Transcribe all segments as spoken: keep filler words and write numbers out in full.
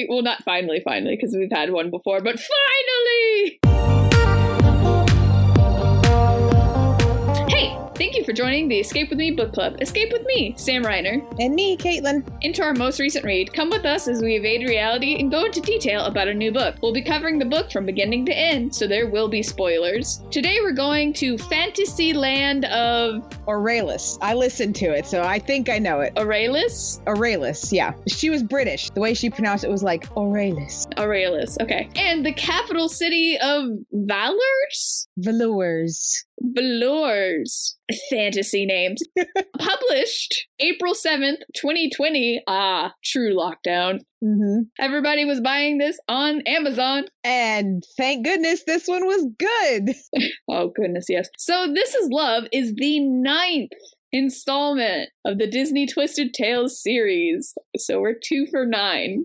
finally, well, not finally, finally, because we've had one before, but finally! Hey, thank you for joining the Escape With Me book club. Escape with me, Sam Reiner. And me, Caitlin. Into our most recent read, come with us as we evade reality and go into detail about a new book. We'll be covering the book from beginning to end, so there will be spoilers. Today we're going to Fantasy Land of... Aurelius. I listened to it, so I think I know it. Aurelius? Aurelius, yeah. She was British. The way she pronounced it was like Aurelius. Aurelius, okay. And the capital city of Valors? Velours. Velours. Fantasy names. Published April seventh, twenty twenty. Ah, true lockdown. Mm-hmm. Everybody was buying this on Amazon. And thank goodness this one was good. Oh, goodness, yes. So This Is Love is the ninth installment of the Disney Twisted Tales series. So we're two for nine.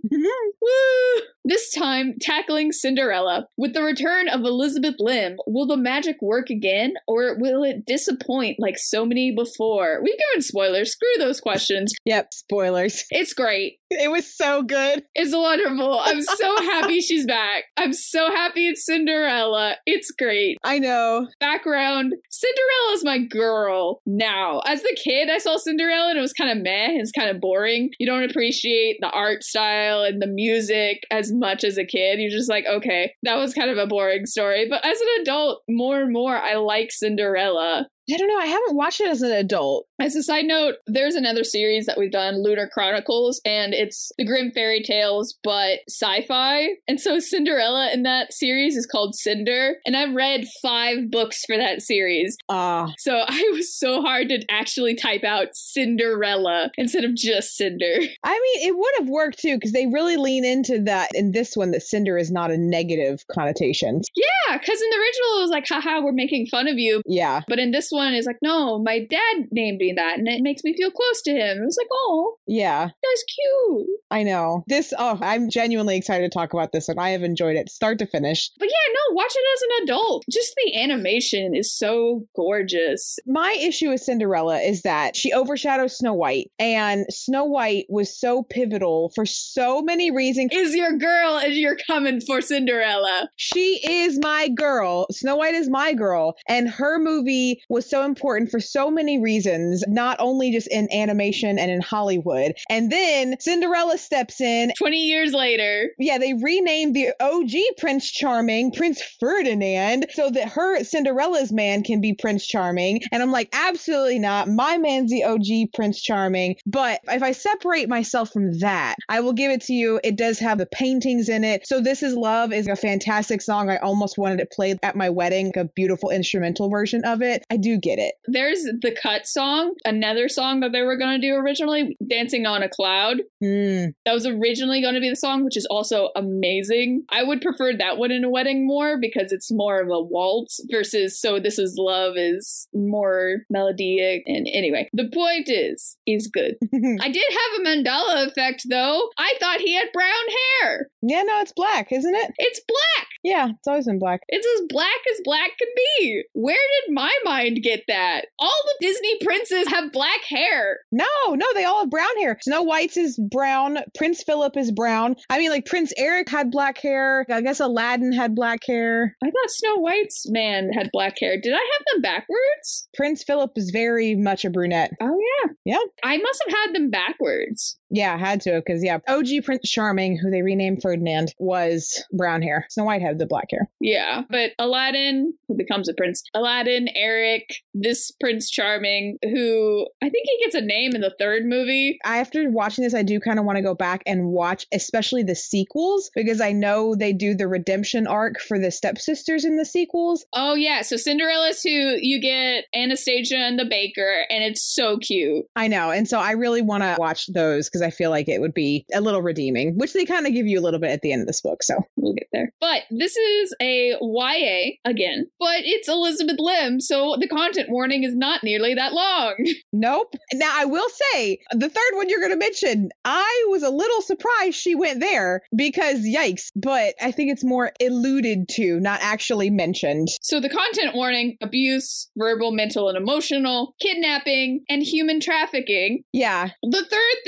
Woo! This time, tackling Cinderella. With the return of Elizabeth Lim, will the magic work again, or will it disappoint like so many before? We've given spoilers. Screw those questions. Yep, spoilers. It's great. It was so good. It's wonderful. I'm so happy she's back. I'm so happy it's Cinderella. It's great. I know. Background, Cinderella's my girl now. As the kid, I saw Cinderella and it was kind of meh. It's kind of boring. You don't appreciate the art style and the music as much as a kid. You're just like, okay, that was kind of a boring story. But as an adult, more and more, I like Cinderella. I don't know. I haven't watched it as an adult. As a side note, there's another series that we've done, Lunar Chronicles, and it's the Grimm fairy tales, but sci-fi. And so Cinderella in that series is called Cinder. And I've read five books for that series. Ah. Uh, so I was so hard to actually type out Cinderella instead of just Cinder. I mean, it would have worked too, because they really lean into that in this one, that Cinder is not a negative connotation. Yeah, because in the original it was like, haha, we're making fun of you. Yeah. But in this one, it's like, no, my dad named me that, and it makes me feel close to him. It was like, oh, yeah, that's cute. I know. This, oh, I'm genuinely excited to talk about this one. I have enjoyed it start to finish. But yeah, no, watch it as an adult. Just the animation is so gorgeous. My issue with Cinderella is that she overshadows Snow White, and Snow White was so pivotal for so many reasons. Is your girl and you're coming for Cinderella. She is my girl. Snow White is my girl, and her movie was so important for so many reasons, not only just in animation and in Hollywood. And then Cinderella steps in. twenty years later. Yeah, they renamed the O G Prince Charming, Prince Ferdinand, so that her Cinderella's man can be Prince Charming. And I'm like, absolutely not. My man's the O G Prince Charming. But if I separate myself from that, I will give it to you. It does have the paintings in it. So This Is Love is a fantastic song. I almost wanted it played at my wedding, a beautiful instrumental version of it. I do get it. There's the Cut song, another song that they were going to do originally, Dancing on a Cloud. Mm. That was originally going to be the song, which is also amazing. I would prefer that one in a wedding more because it's more of a waltz versus So This Is Love is more melodic. And anyway, the point is, he's good. I did have a Mandela effect though. I thought he had brown hair. Yeah, no, it's black, isn't it? It's black. Yeah, it's always been black. It's as black as black can be. Where did my mind get that? All the Disney princes have black hair. No, no, they all have brown hair. Snow White's is brown. Prince Philip is brown. I mean, like Prince Eric had black hair. I guess Aladdin had black hair. I thought Snow White's man had black hair. Did I have them backwards? Prince Philip is very much a brunette. Oh, yeah. Yeah. I must have had them backwards. Yeah, had to, because, yeah, O G Prince Charming, who they renamed Ferdinand, was brown hair. Snow White had the black hair. Yeah, but Aladdin, who becomes a prince, Aladdin, Eric, this Prince Charming, who I think he gets a name in the third movie. After watching this, I do kind of want to go back and watch, especially the sequels, because I know they do the redemption arc for the stepsisters in the sequels. Oh, yeah. So Cinderella's who you get Anastasia and the baker, and it's so cute. I know. And so I really want to watch those because I feel like it would be a little redeeming, which they kind of give you a little bit at the end of this book. So we'll get there. But this is a Y A again, but it's Elizabeth Lim. So the content warning is not nearly that long. Nope. Now, I will say the third one you're going to mention, I was a little surprised she went there because yikes, but I think it's more alluded to, not actually mentioned. So the content warning, abuse, verbal, mental, and emotional, kidnapping, and human trafficking. Yeah. The third thing is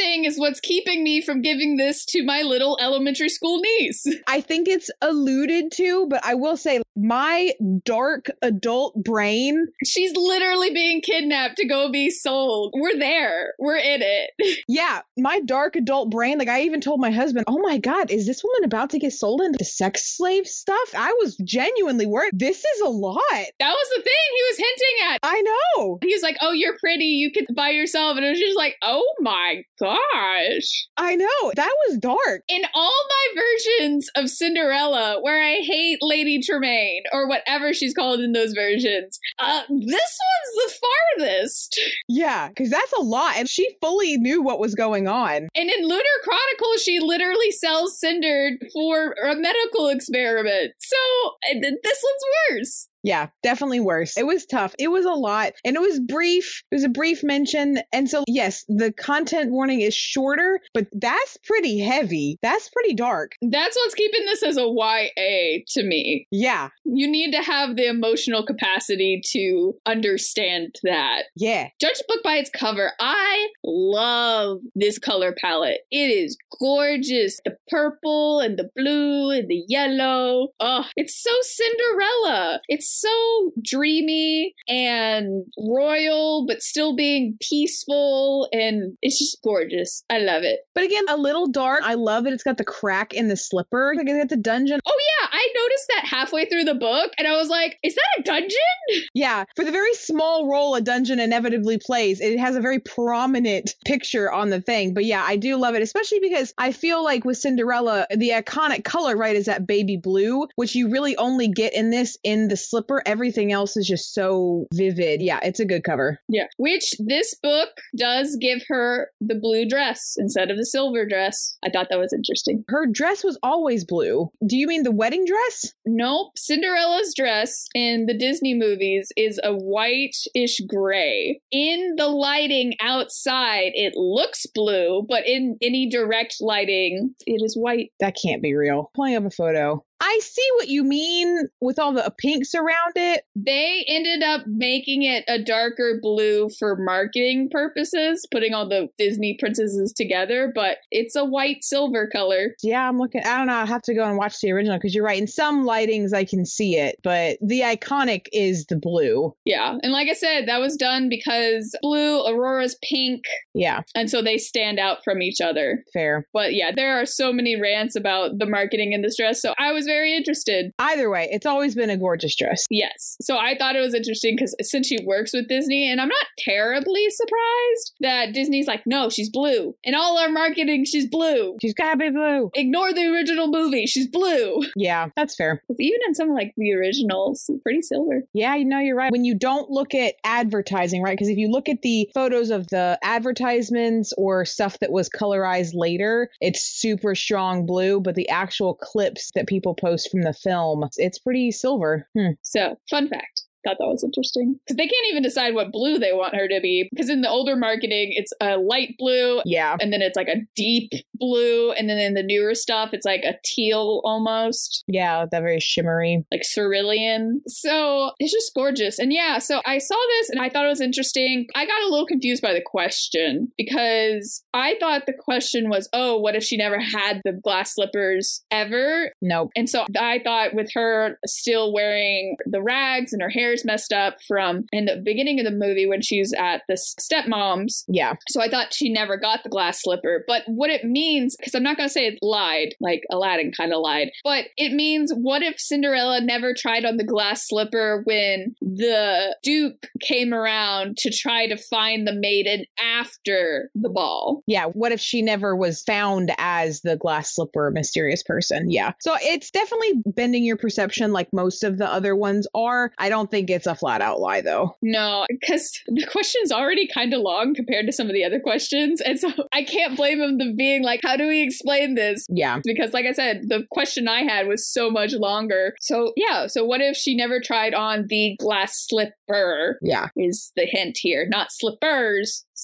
what's keeping me from giving this to my little elementary school niece. I think it's alluded to, but I will say my dark adult brain. She's literally being kidnapped to go be sold. We're there. We're in it. Yeah, my dark adult brain. Like I even told my husband, oh my God, is this woman about to get sold into sex slave stuff? I was genuinely worried. This is a lot. That was the thing he was hinting at. I know. He was like, oh, you're pretty. You could buy yourself. And it was just like, oh my gosh. I know. That was dark. In all my versions of Cinderella, where I hate Lady Tremaine or whatever she's called in those versions, uh, this one's the farthest. Yeah, because that's a lot. And she fully knew what was going on. And in Lunar Chronicles, she literally sells Cinder for a medical experiment. So this one's worse. Yeah, definitely worse. It was tough. It was a lot. And it was brief. It was a brief mention. And so, yes, the content warning is shorter, but that's pretty heavy. That's pretty dark. That's what's keeping this as a Y A to me. Yeah. You need to have the emotional capacity to understand that. Yeah. Judge a book by its cover. I love this color palette. It is gorgeous. The purple and the blue and the yellow. Oh, it's so Cinderella. It's so dreamy and royal, but still being peaceful. And it's just gorgeous. I love it. But again, a little dark. I love that it's got the crack in the slipper. Like it's got the dungeon. Oh yeah, I noticed that halfway through the book and I was like, is that a dungeon? Yeah. For the very small role a dungeon inevitably plays, it has a very prominent picture on the thing. But yeah, I do love it, especially because I feel like with Cinderella, the iconic color, right, is that baby blue, which you really only get in this in the slipper. Everything else is just so vivid. Yeah, it's a good cover. Yeah, which this book does give her the blue dress instead of the silver dress. I thought that was interesting. Her dress was always blue. Do you mean the wedding dress? Nope. Cinderella's dress in the Disney movies is a whitish gray. In the lighting outside, it looks blue, but in any direct lighting, it is white. That can't be real. Pulling up a photo. I see what you mean with all the pinks around it. They ended up making it a darker blue for marketing purposes, putting all the Disney princesses together, but it's a white silver color. Yeah, I'm looking. I don't know. I'll have to go and watch the original because you're right. In some lightings, I can see it, but the iconic is the blue. Yeah. And like I said, that was done because blue, Aurora's pink. Yeah. And so they stand out from each other. Fair. But yeah, there are so many rants about the marketing in this dress. So I was very interested. Either way, it's always been a gorgeous dress. Yes. So I thought it was interesting because since she works with Disney, and I'm not terribly surprised that Disney's like, no, she's blue. In all our marketing, she's blue. She's gotta be blue. Ignore the original movie. She's blue. Yeah, that's fair. Even in some like the originals, pretty silver. Yeah, you know, you're right. When you don't look at advertising, right? Because if you look at the photos of the advertisements or stuff that was colorized later, it's super strong blue, but the actual clips that people post from the film, it's pretty silver. Hmm. So, fun fact. Thought that was interesting because they can't even decide what blue they want her to be, because in the older marketing it's a light blue, yeah, and then it's like a deep blue, and then in the newer stuff it's like a teal almost, yeah, that very shimmery, like cerulean. So it's just gorgeous. And yeah, so I saw this and I thought it was interesting. I got a little confused by the question because I thought the question was, oh, what if she never had the glass slippers ever? Nope. And so I thought with her still wearing the rags and her hair messed up from in the beginning of the movie when she's at the stepmom's. Yeah. So I thought she never got the glass slipper. But what it means, because I'm not going to say it lied, like Aladdin kind of lied, but it means what if Cinderella never tried on the glass slipper when the Duke came around to try to find the maiden after the ball? Yeah. What if she never was found as the glass slipper mysterious person? Yeah. So it's definitely bending your perception like most of the other ones are. I don't think it's a flat out lie though. No, because the question's already kind of long compared to some of the other questions. And so I can't blame him for being like, how do we explain this? Yeah. Because like I said, the question I had was so much longer. So yeah, so what if she never tried on the glass slipper? Yeah. Is the hint here. Not slippers, slipper.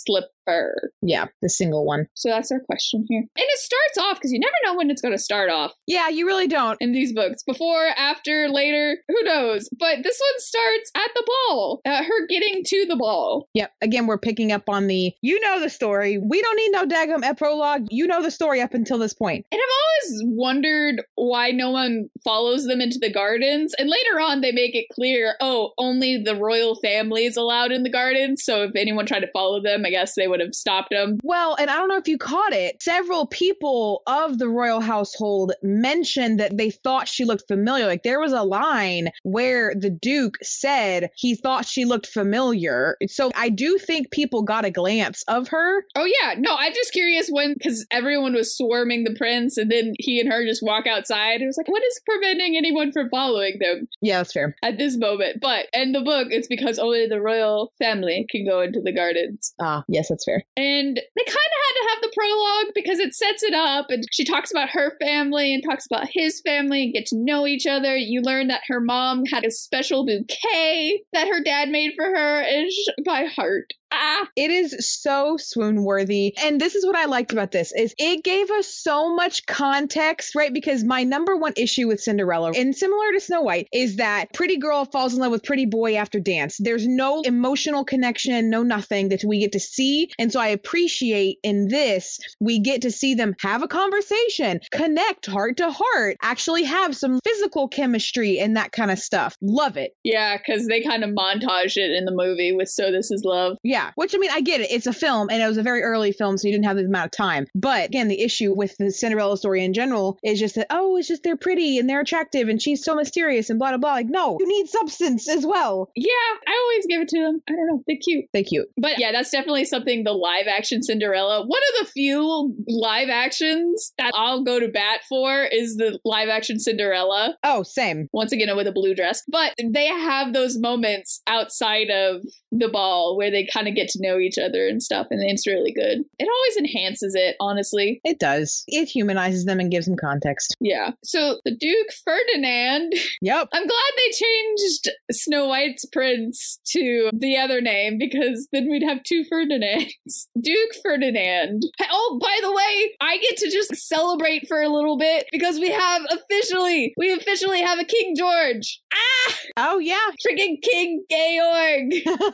her? Yeah, the single one. So that's our question here. And it starts off, because you never know when it's going to start off. Yeah, you really don't. In these books. Before, after, later, who knows? But this one starts at the ball. Uh, her getting to the ball. Yep. Again, we're picking up on the, you know the story. We don't need no daggum ep prologue. You know the story up until this point. And I've always wondered why no one follows them into the gardens. And later on, they make it clear, oh, only the royal family is allowed in the gardens. So if anyone tried to follow them, I guess they would have stopped them. Well, and I don't know if you caught it. Several people of the royal household mentioned that they thought she looked familiar. Like there was a line where the Duke said he thought she looked familiar. So I do think people got a glance of her. Oh, yeah. No, I'm just curious when, because everyone was swarming the prince and then he and her just walk outside. It was like, what is preventing anyone from following them? Yeah, that's fair. At this moment. But in the book, it's because only the royal family can go into the gardens. Ah, yes, that's fair. And they kind of had to have the prologue because it sets it up and she talks about her family and talks about his family and get to know each other. You learn that her mom had a special bouquet that her dad made for her, and sh- by heart. Ah. It is so swoon worthy. And this is what I liked about this is it gave us so much context, right? Because my number one issue with Cinderella, and similar to Snow White, is that pretty girl falls in love with pretty boy after dance. There's no emotional connection, no nothing that we get to see. And so I appreciate in this, we get to see them have a conversation, connect heart to heart, actually have some physical chemistry and that kind of stuff. Love it. Yeah, because they kind of montage it in the movie with So This Is Love. Yeah. Yeah, which I mean, I get it. It's a film and it was a very early film, so you didn't have the amount of time. But again, the issue with the Cinderella story in general is just that, oh, it's just they're pretty and they're attractive and she's so mysterious and blah, blah, blah. Like, no, you need substance as well. Yeah, I always give it to them. I don't know. They're cute. They're cute. But yeah, that's definitely something the live action Cinderella. One of the few live actions that I'll go to bat for is the live action Cinderella. Oh, same. Once again, with a blue dress. But they have those moments outside of the ball where they kind of get to know each other and stuff, and it's really good. It always enhances it, honestly. It does. It humanizes them and gives them context. Yeah. So the Duke Ferdinand. Yep. I'm glad they changed Snow White's prince to the other name, because then we'd have two Ferdinands. Duke Ferdinand. Oh, by the way, I get to just celebrate for a little bit because we have officially, we officially have a King George. Ah! Oh, yeah. Freaking King Georg.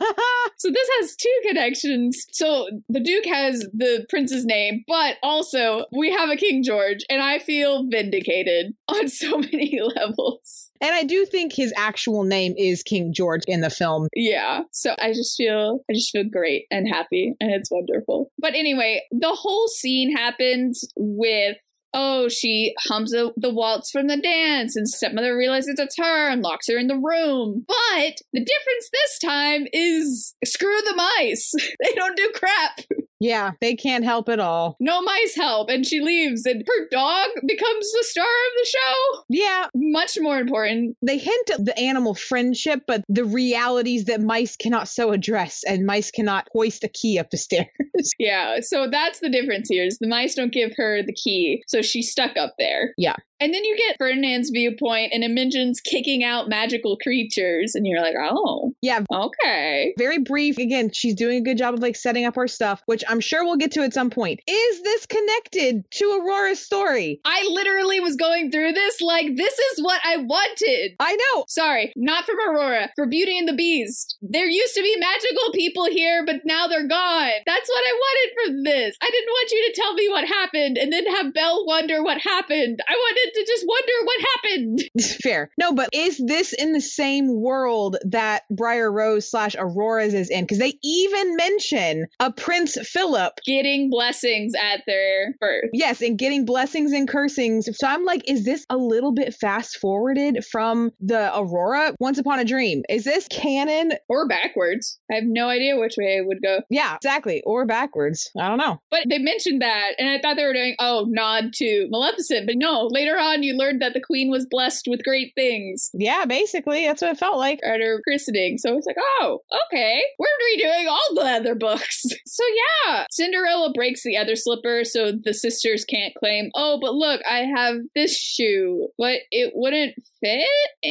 So this has two connections. So the Duke has the prince's name, but also we have a King George, and I feel vindicated on so many levels. And I do think his actual name is King George in the film. Yeah. So I just feel, I just feel great and happy, and it's wonderful. But anyway, the whole scene happens with, oh, she hums the, the waltz from the dance, and stepmother realizes it's her and locks her in the room. But the difference this time is screw the mice. They don't do crap. Yeah, they can't help at all. No mice help, and she leaves, and her dog becomes the star of the show. Yeah. Much more important. They hint at the animal friendship, but the realities that mice cannot so address, and mice cannot hoist a key up the stairs. Yeah, so that's the difference here, is the mice don't give her the key, so she's stuck up there. Yeah. And then you get Ferdinand's viewpoint, and it mentions kicking out magical creatures, and you're like, oh. Yeah. Okay. Very brief. Again, she's doing a good job of like setting up her stuff, which I'm sure we'll get to at some point. Is this connected to Aurora's story? I literally was going through this like, this is what I wanted. I know. Sorry, not from Aurora, for Beauty and the Beast. There used to be magical people here, but now they're gone. That's what I wanted from this. I didn't want you to tell me what happened and then have Belle wonder what happened. I wanted to just wonder what happened. Fair. No, but is this in the same world that Briar Rose slash Aurora's is in? Because they even mention a Prince Philip getting blessings at their birth. Yes, and getting blessings and cursings. So I'm like, is this a little bit fast forwarded from the Aurora Once Upon a Dream? Is this canon? Or backwards? I have no idea which way it would go. Yeah, exactly. Or backwards. I don't know. But they mentioned that, and I thought they were doing, oh, nod to Maleficent. But no, later later on, you learned that the queen was blessed with great things. Yeah, basically, that's what it felt like. At her christening. So it's like, oh, okay. We're redoing all the other books. So yeah, Cinderella breaks the other slipper so the sisters can't claim, oh, but look, I have this shoe, but it wouldn't fit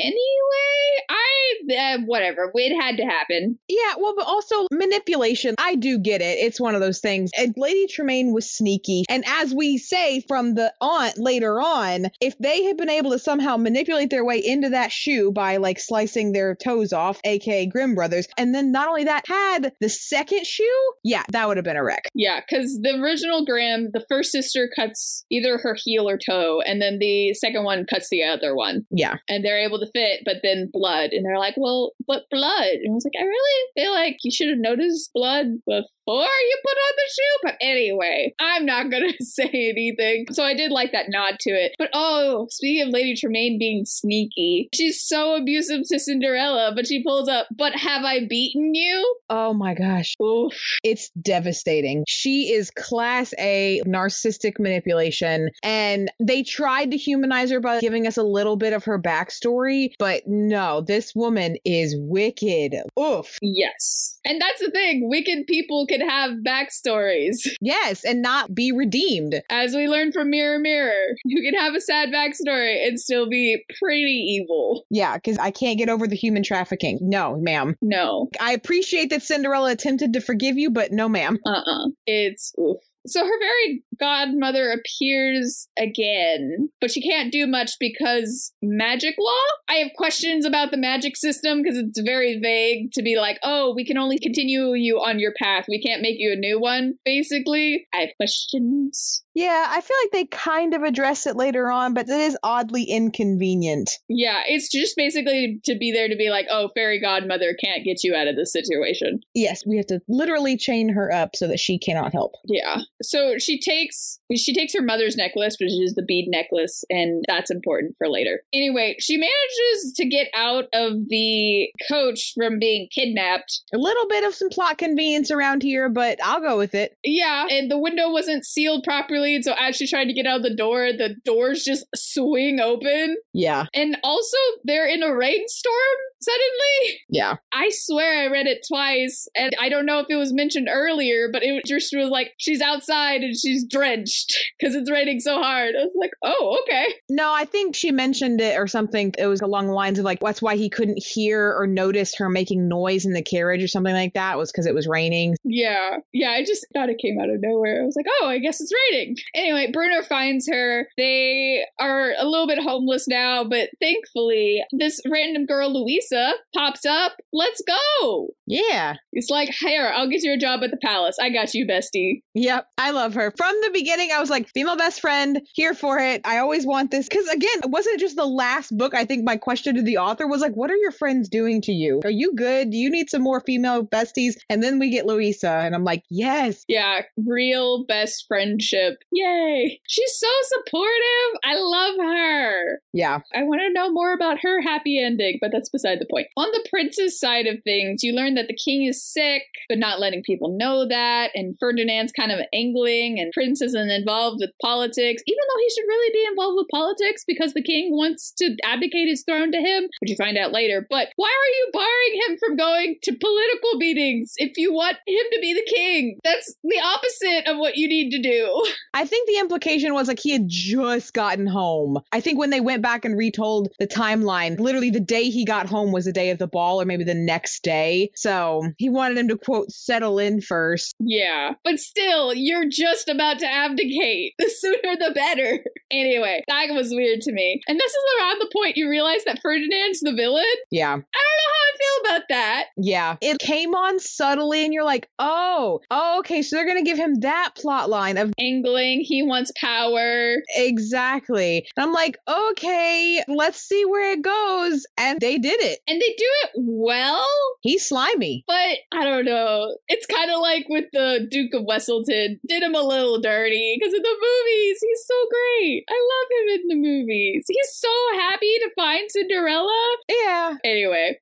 anyway. I, uh, whatever. It had to happen. Yeah, well, but also manipulation. I do get it. It's one of those things. And Lady Tremaine was sneaky. And as we say from the aunt later on, if they had been able to somehow manipulate their way into that shoe by like slicing their toes off, aka Grimm brothers, and then not only that, had the second shoe, yeah, that would have been a wreck. Yeah, because the original Grimm, the first sister cuts either her heel or toe, and then the second one cuts the other one. Yeah. And they're able to fit, but then blood. And they're like, well, but blood. And I was like, I really feel like you should have noticed blood before you put on the shoe. But anyway, I'm not going to say anything. So I did like that nod to it. But oh, speaking of Lady Tremaine being sneaky, she's so abusive to Cinderella, but she pulls up, but have I beaten you? Oh my gosh. Oof. It's devastating. She is class A narcissistic manipulation. And they tried to humanize her by giving us a little bit of her backstory. But no, this woman is wicked. Oof. Yes. And that's the thing. Wicked people can have backstories. Yes, and not be redeemed. As we learned from Mirror Mirror, you can have a sad backstory and still be pretty evil. Yeah, because I can't get over the human trafficking. No, ma'am. No. I appreciate that Cinderella attempted to forgive you, but no, ma'am. Uh-uh. It's oof. So her fairy godmother appears again, but she can't do much because magic law? I have questions about the magic system because it's very vague to be like, oh, we can only continue you on your path. We can't make you a new one, basically. I have questions. Yeah, I feel like they kind of address it later on, but it is oddly inconvenient. Yeah, it's just basically to be there to be like, oh, fairy godmother can't get you out of this situation. Yes, we have to literally chain her up so that she cannot help. Yeah. So she takes she takes her mother's necklace, which is the bead necklace, and that's important for later. Anyway, she manages to get out of the coach from being kidnapped. A little bit of some plot convenience around here, but I'll go with it. Yeah, and the window wasn't sealed properly, so as she's trying to get out of the door, the doors just swing open. Yeah. And also, they're in a rainstorm suddenly. Yeah. I swear I read it twice, and I don't know if it was mentioned earlier, but it just was like, she's outside and she's drenched because it's raining so hard. I was like, oh, okay. No, I think she mentioned it or something. It was along the lines of like, that's why he couldn't hear or notice her making noise in the carriage or something like that, was because it was raining. Yeah. Yeah, I just thought it came out of nowhere. I was like, oh, I guess it's raining. Anyway, Bruno finds her. They are a little bit homeless now, but thankfully, this random girl, Louisa, pops up. Let's go. Yeah. It's like, here, I'll get you a job at the palace. I got you, bestie. Yep. I love her. From the beginning, I was like, female best friend, here for it. I always want this. Because again, it wasn't just the last book. I think my question to the author was like, what are your friends doing to you? Are you good? Do you need some more female besties? And then we get Louisa. And I'm like, yes. Yeah, real best friendship. Yay. She's so supportive. I love her. Yeah. I want to know more about her happy ending, but that's beside the point. On the prince's side of things, you learn that the king is sick, but not letting people know that. And Ferdinand's kind of angling, and Prince isn't involved with politics, even though he should really be involved with politics because the king wants to abdicate his throne to him, which you find out later. But why are you barring him from going to political meetings if you want him to be the king? That's the opposite of what you need to do. I think the implication was like he had just gotten home. I think when they went back and retold the timeline, literally the day he got home was the day of the ball, or maybe the next day. So he wanted him to, quote, settle in first. Yeah, but still, you're just about to abdicate. The sooner the better. Anyway, that was weird to me. And this is around the point you realize that Ferdinand's the villain. Yeah. I don't know how I feel about that. Yeah. It came on subtly and you're like, oh, oh, okay, so they're going to give him that plot line of angling. He wants power. Exactly. And I'm like, okay, let's see where it goes. And they did it. And they do it well. He's slimy. But I don't know. It's kind of like with the Duke of Weselton. Did him a little dirty because in the movies, he's so great. I love him in the movies. He's so happy to find Cinderella. Yeah. Anyway, so I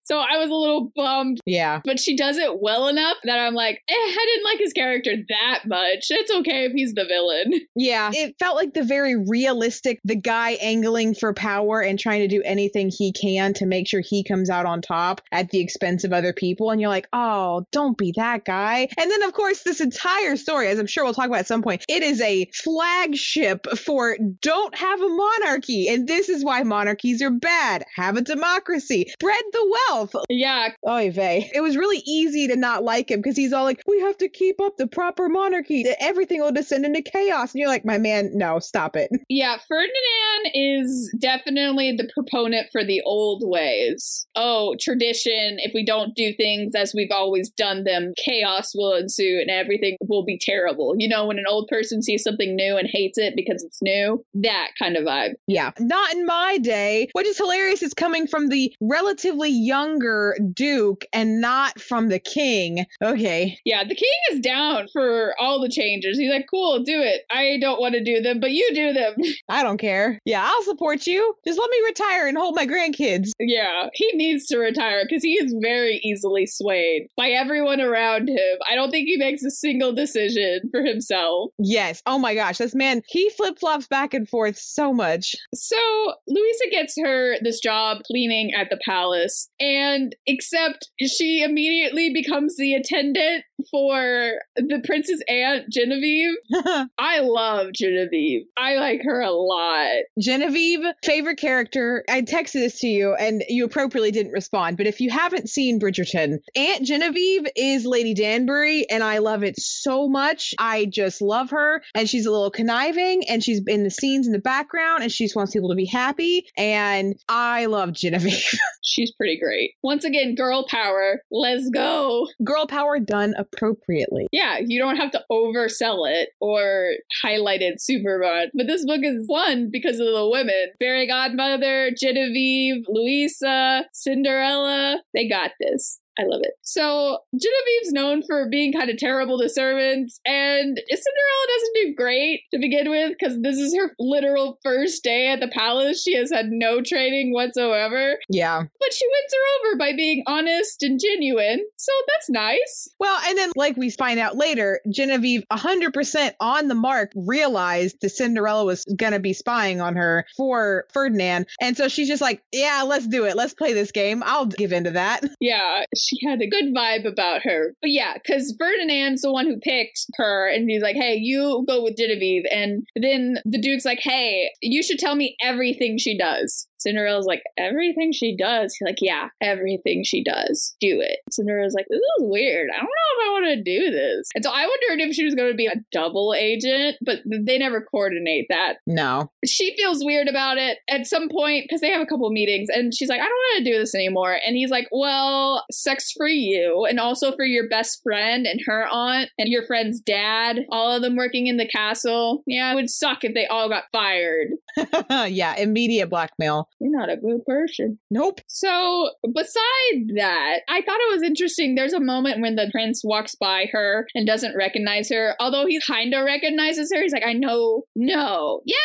was a little bummed. Yeah. But she does it well enough that I'm like, eh, I didn't like his character that much. It's okay if he's the villain. Yeah. It felt like the very realistic, the guy angling for power and trying to do anything he can to make sure he comes out on top at the expense of other people. And you're like, oh, don't be that guy. And then, of course, this entire story, as I'm sure we'll talk about at some point, it is a flagship for don't have a monarchy. And this is why monarchies are bad. Have a democracy. Spread the wealth. Yeah. Oy vey. It was really easy to not like him because he's all like, we have to keep up the proper monarchy. Everything will descend into chaos. And you're like, my man, no, stop it. Yeah, Ferdinand is definitely the proponent for the old ways. Oh, tradition. If we don't do things as we've always done them, chaos will ensue and everything will be terrible. You know, when an old person sees something new and hates it because it's new, that kind of vibe. Yeah, not in my day, which is hilarious. It's coming from the relatively younger Duke and not from the king. Okay. Yeah, the king is down for all the changes. He's like, cool, do it. I don't want to do them, but you do them. I don't care. Yeah, I'll support you. Just let me retire and hold my grandkids. Yeah, he needs to retire because he is very easily swayed by everyone around him. I don't think he makes a single decision for himself. Yes. Oh my gosh, this man, he flip-flops back and forth so much. So Louisa gets her this job cleaning at the palace, and except she immediately becomes the attendant for the prince's aunt, Genevieve. I love Genevieve. I like her a lot. Genevieve, favorite character. I texted this to you and you appropriately didn't respond, but if you haven't seen Bridgerton, Aunt Genevieve is Lady Danbury and I love it so much. I just love her, and she's a little conniving and she's in the scenes in the background and she just wants people to be happy, and I love Genevieve. She's pretty great. Once again, girl power. Let's go. Girl power done appropriately. Yeah, you don't have to oversell it or highlight it super much. But this book is fun because of the women. Fairy Godmother, Genevieve, Louisa, Cinderella. They got this. I love it. So Genevieve's known for being kind of terrible to servants, and Cinderella doesn't do great to begin with because this is her literal first day at the palace. She has had no training whatsoever. Yeah. But she wins her over by being honest and genuine, so that's nice. Well, and then like we find out later, Genevieve one hundred percent on the mark realized that Cinderella was going to be spying on her for Ferdinand, and so she's just like, yeah, let's do it. Let's play this game. I'll give into that. Yeah. She had a good vibe about her. But yeah, because Ferdinand's the one who picked her, and he's like, hey, you go with Genevieve. And then the Duke's like, hey, you should tell me everything she does. Cinderella's like, everything she does? He's like, yeah, everything she does. Do it. Cinderella's like, this is weird. I don't know if I want to do this. And so I wondered if she was going to be a double agent, but they never coordinate that. No. She feels weird about it at some point because they have a couple meetings, and she's like, I don't want to do this anymore. And he's like, well, sex for you and also for your best friend and her aunt and your friend's dad, all of them working in the castle. Yeah, it would suck if they all got fired. Yeah, immediate blackmail. You're not a good person. Nope. So beside that, I thought it was interesting. There's a moment when the prince walks by her and doesn't recognize her. Although he kind of recognizes her. He's like, I know. No. Yes.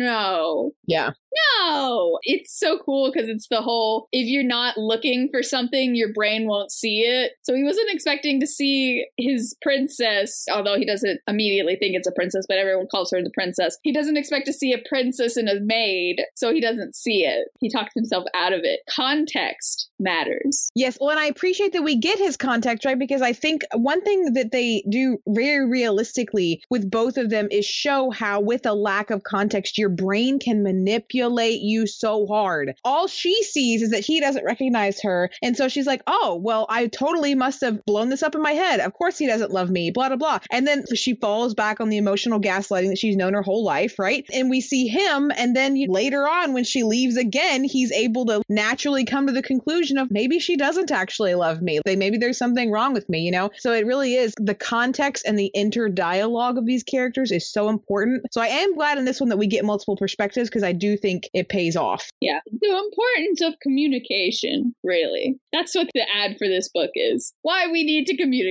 No. Yeah. No. It's so cool because it's the whole, if you're not looking for something, your brain won't see it. So he wasn't expecting to see his princess, although he doesn't immediately think it's a princess, but everyone calls her the princess. He doesn't expect to see a princess and a maid, so he doesn't see it. He talks himself out of it. Context matters. Yes, well, and I appreciate that we get his context, right? Because I think one thing that they do very realistically with both of them is show how, with a lack of context, your brain can manipulate you so hard. All she sees is that he doesn't recognize her. And so she's like, oh, well, I totally must have blown this up in my head. Of course he doesn't love me, blah, blah, blah. And then she falls back on the emotional gaslighting that she's known her whole life, right? And we see him. And then later on, when she leaves again, he's able to naturally come to the conclusion of maybe she doesn't actually love me. They, maybe there's something wrong with me, you know? So it really is the context and the inter-dialogue of these characters is so important. So I am glad in this one that we get multiple perspectives because I do think it pays off. Yeah. The importance of communication, really. That's what the ad for this book is. Why we need to communicate.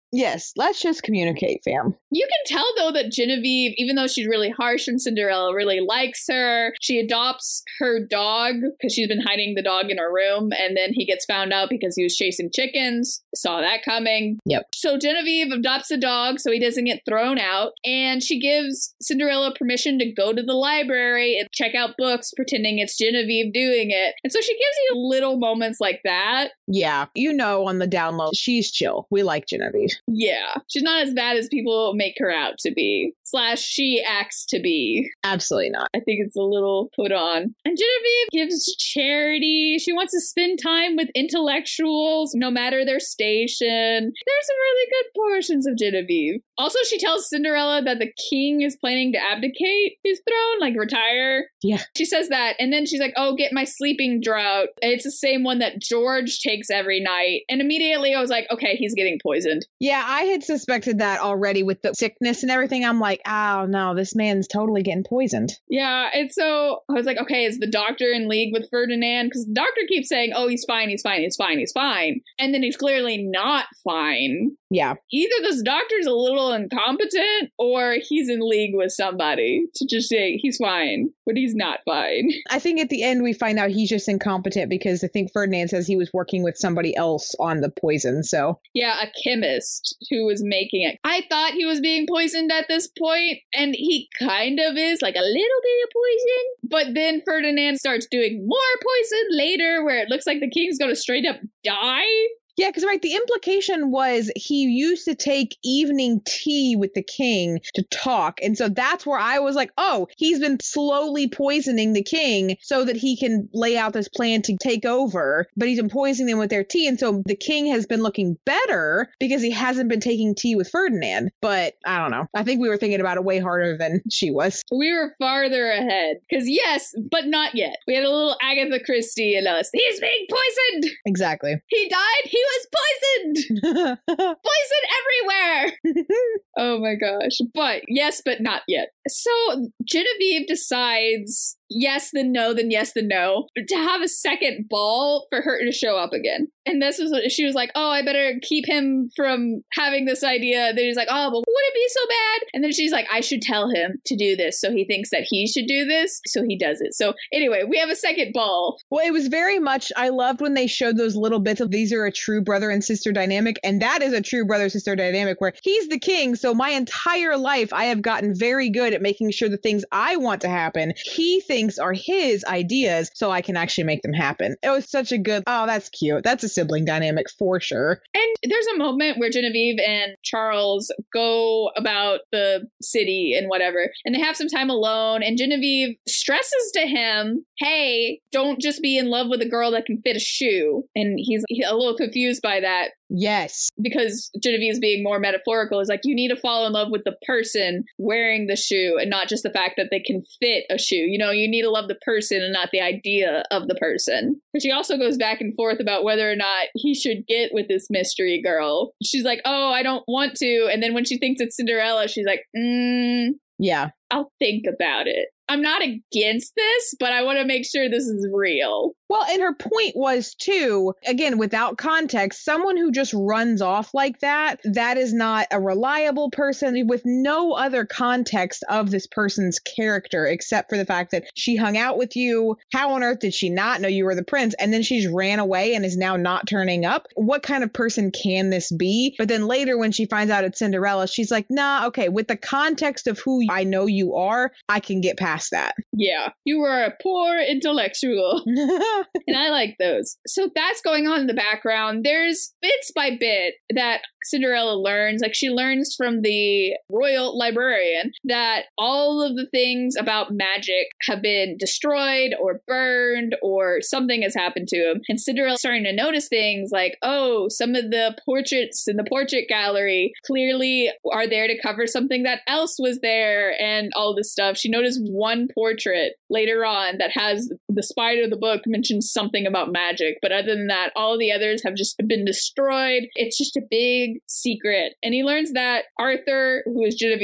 Yes, let's just communicate, fam. You can tell, though, that Genevieve, even though she's really harsh on Cinderella, really likes her. She adopts her dog because she's been hiding the dog in her room, and then he gets found out because he was chasing chickens. Saw that coming. Yep. So Genevieve adopts a dog so he doesn't get thrown out, and she gives Cinderella permission to go to the library and check out books, pretending it's Genevieve doing it. And so she gives you little moments like that. Yeah, you know, on the down low, she's chill. We like Genevieve. Yeah, she's not as bad as people make her out to be. Slash, she acts to be. Absolutely not. I think it's a little put on. And Genevieve gives charity. She wants to spend time with intellectuals, no matter their station. There's some really good portions of Genevieve. Also, she tells Cinderella that the king is planning to abdicate his throne, like retire. Yeah. She says that, and then she's like, oh, get my sleeping draught. It's the same one that George takes every night. And immediately I was like, okay, he's getting poisoned. Yeah, I had suspected that already with the sickness and everything. I'm like, oh no, this man's totally getting poisoned. Yeah, and so I was like, okay, is the doctor in league with Ferdinand? Because the doctor keeps saying, oh, he's fine, he's fine, he's fine, he's fine. And then he's clearly not fine. Yeah. Either this doctor's a little incompetent or he's in league with somebody to just say he's fine, but he's not fine. I think at the end we find out he's just incompetent because I think Ferdinand says he was working with somebody else on the poison, so. Yeah, a chemist who was making it. I thought he was being poisoned at this point, and he kind of is, like a little bit of poison. But then Ferdinand starts doing more poison later where it looks like the king's gonna straight up die. Yeah, because, right, the implication was he used to take evening tea with the king to talk. And so that's where I was like, oh, he's been slowly poisoning the king so that he can lay out this plan to take over. But he's been poisoning them with their tea. And so the king has been looking better because he hasn't been taking tea with Ferdinand. But I don't know. I think we were thinking about it way harder than she was. We were farther ahead. Because yes, but not yet. We had a little Agatha Christie in us. He's being poisoned! Exactly. He died! He was poisoned! Poison everywhere! Oh my gosh. But yes, but not yet. So Genevieve decides yes, then no, then yes, then no, to have a second ball for her to show up again. And this was, she was like, oh, I better keep him from having this idea. Then he's like, oh, but would it be so bad? And then she's like, I should tell him to do this. So he thinks that he should do this. So he does it. So anyway, we have a second ball. Well, it was very much, I loved when they showed those little bits of these are a true brother and sister dynamic. And that is a true brother sister dynamic where he's the king. So my entire life, I have gotten very good at making sure the things I want to happen, he thinks are his ideas so I can actually make them happen. It was such a good, oh, that's cute. That's a sibling dynamic for sure. And there's a moment where Genevieve and Charles go about the city and whatever, and they have some time alone, and Genevieve stresses to him, hey, don't just be in love with a girl that can fit a shoe. And he's, he's a little confused by that. Yes. Because Genevieve's being more metaphorical is like, you need to fall in love with the person wearing the shoe and not just the fact that they can fit a shoe. You know, you need to love the person and not the idea of the person. But she also goes back and forth about whether or not he should get with this mystery girl. She's like, oh, I don't want to. And then when she thinks it's Cinderella, she's like, mm, yeah, I'll think about it. I'm not against this, but I want to make sure this is real. Well, and her point was, too, again, without context, someone who just runs off like that, that is not a reliable person with no other context of this person's character, except for the fact that she hung out with you. How on earth did she not know you were the prince? And then she's ran away and is now not turning up. What kind of person can this be? But then later when she finds out it's Cinderella, she's like, nah, okay, with the context of who I know you are, I can get past that. Yeah, you were a poor intellectual. And I like those. So that's going on in the background. There's bits by bit that Cinderella learns. Like she learns from the royal librarian that all of the things about magic have been destroyed or burned or something has happened to them. And Cinderella's starting to notice things like, oh, some of the portraits in the portrait gallery clearly are there to cover something that else was there and all this stuff. She noticed one portrait later on that has the spine of the book mentions something about magic, but other than that, all the others have just been destroyed. It's just a big secret. And he learns that Arthur, who is Genevieve's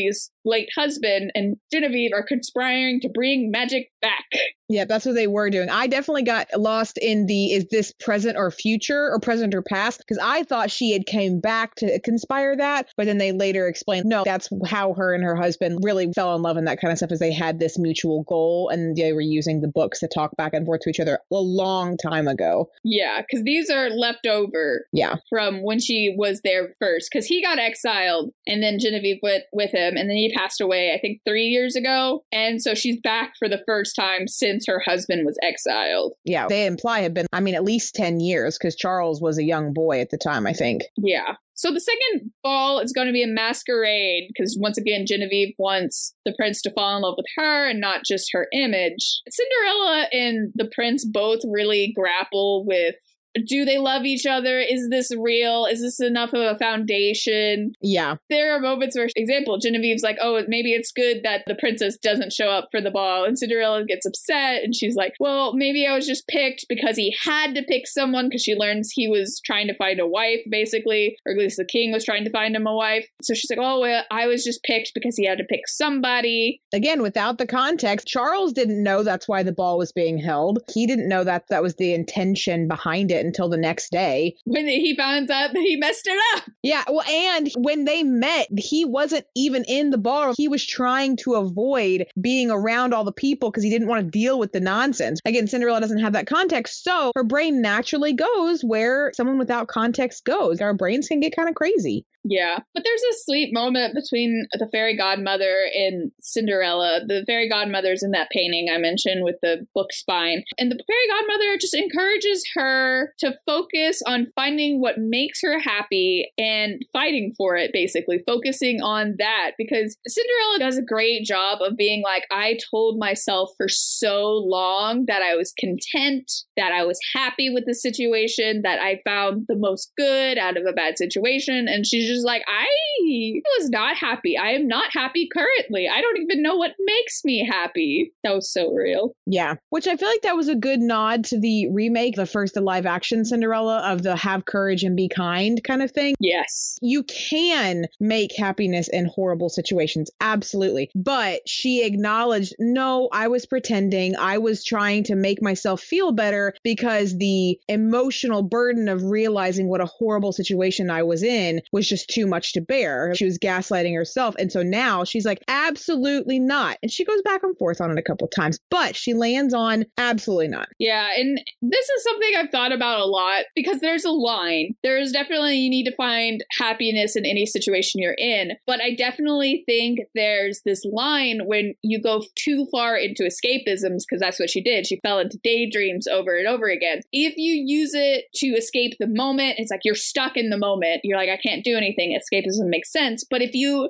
late husband and Genevieve are conspiring to bring magic back. Yeah, that's what they were doing. I definitely got lost in the, is this present or future or present or past? Because I thought she had came back to conspire that, but then they later explained, no, that's how her and her husband really fell in love and that kind of stuff, is they had this mutual goal and they were using the books to talk back and forth to each other a long time ago. Yeah, because these are left over yeah. from when she was there first, because he got exiled and then Genevieve went with him and then he passed away, I think three years ago. And so she's back for the first time since her husband was exiled. Yeah, they imply have been, I mean, at least ten years, because Charles was a young boy at the time, I think. Yeah. So the second ball is going to be a masquerade, because once again, Genevieve wants the prince to fall in love with her and not just her image. Cinderella and the prince both really grapple with, do they love each other? Is this real? Is this enough of a foundation? Yeah. There are moments where, example, Genevieve's like, oh, maybe it's good that the princess doesn't show up for the ball. And Cinderella gets upset and she's like, well, maybe I was just picked because he had to pick someone, because she learns he was trying to find a wife, basically, or at least the king was trying to find him a wife. So she's like, oh, well, I was just picked because he had to pick somebody. Again, without the context, Charles didn't know that's why the ball was being held. He didn't know that that was the intention behind it until the next day, when he found out that he messed it up. Yeah, well, and when they met, he wasn't even in the bar. He was trying to avoid being around all the people because he didn't want to deal with the nonsense. Again, Cinderella doesn't have that context, so her brain naturally goes where someone without context goes. Our brains can get kind of crazy. Yeah, but there's a sweet moment between the fairy godmother and Cinderella. The fairy godmother's in that painting I mentioned with the book spine. And the fairy godmother just encourages her to focus on finding what makes her happy and fighting for it, basically, focusing on that. Because Cinderella does a great job of being like, I told myself for so long that I was content, that I was happy with the situation, that I found the most good out of a bad situation. And she's just like, I was not happy. I am not happy currently. I don't even know what makes me happy. That was so real. Yeah, which I feel like that was a good nod to the remake, the first live action Cinderella, of the have courage and be kind kind of thing. Yes. You can make happiness in horrible situations. Absolutely. But she acknowledged, no, I was pretending. I was trying to make myself feel better because the emotional burden of realizing what a horrible situation I was in was just too much to bear. She was gaslighting herself. And so now she's like, absolutely not. And she goes back and forth on it a couple of times, but she lands on absolutely not. Yeah. And this is something I've thought about a lot, because there's a line. There's definitely, you need to find happiness in any situation you're in. But I definitely think there's this line when you go too far into escapisms, because that's what she did. She fell into daydreams over and over again. If you use it to escape the moment, it's like you're stuck in the moment. You're like, I can't do anything. Escapism makes sense. But if you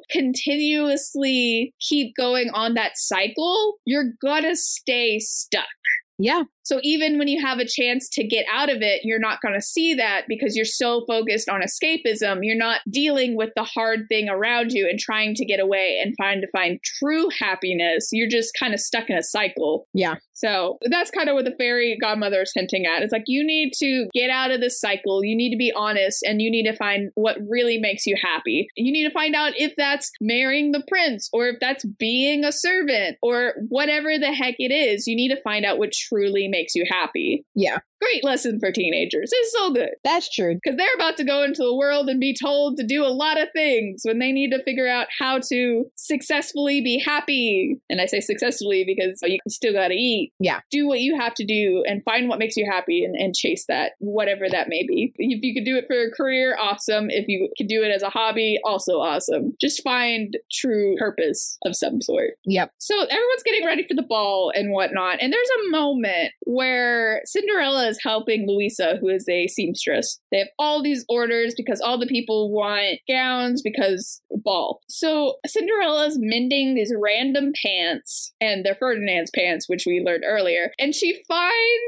continuously keep going on that cycle, you're gonna stay stuck. Yeah. So even when you have a chance to get out of it, you're not going to see that because you're so focused on escapism. You're not dealing with the hard thing around you and trying to get away and find to find true happiness. You're just kind of stuck in a cycle. Yeah. So that's kind of what the fairy godmother is hinting at. It's like, you need to get out of this cycle. You need to be honest, and you need to find what really makes you happy. You need to find out if that's marrying the prince, or if that's being a servant, or whatever the heck it is. You need to find out what truly makes you happy. Yeah. Great lesson for teenagers. It's so good. That's true. Because they're about to go into the world and be told to do a lot of things when they need to figure out how to successfully be happy. And I say successfully because you still got to eat. Yeah. Do what you have to do and find what makes you happy and, and chase that, whatever that may be. If you could do it for a career, awesome. If you could do it as a hobby, also awesome. Just find true purpose of some sort. Yep. So everyone's getting ready for the ball and whatnot. And there's a moment where Cinderella is helping Louisa, who is a seamstress. They have all these orders because all the people want gowns because ball. So Cinderella's mending these random pants, and they're Ferdinand's pants, which we learned earlier. And she finds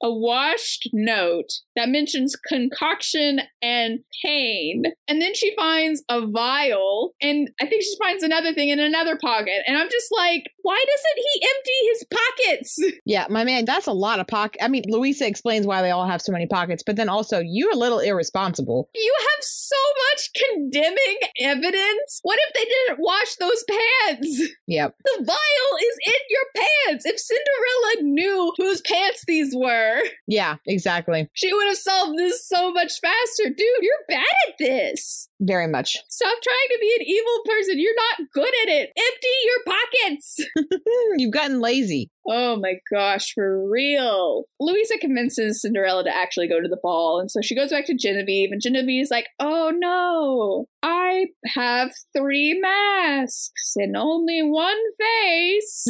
a washed note that mentions concoction and pain. And then she finds a vial, and I think she finds another thing in another pocket. And I'm just like, why doesn't he empty his pockets? Yeah, my man, that's a lot of pocket. I mean, Louisa explains why they all have so many pockets, but then also you're a little irresponsible. You have so much condemning evidence. What if they didn't wash those pants? Yep. The vial is in your pants. If Cinderella knew whose pants these were, yeah, exactly. she would have solved this so much faster. Dude, you're bad at this. Very much. Stop trying to be an evil person. You're not good at it. Empty your pockets. You've gotten lazy. Oh my gosh, for real. Louisa convinces Cinderella to actually go to the ball. And so she goes back to Genevieve, and Genevieve's like, oh no, I have three masks and only one face.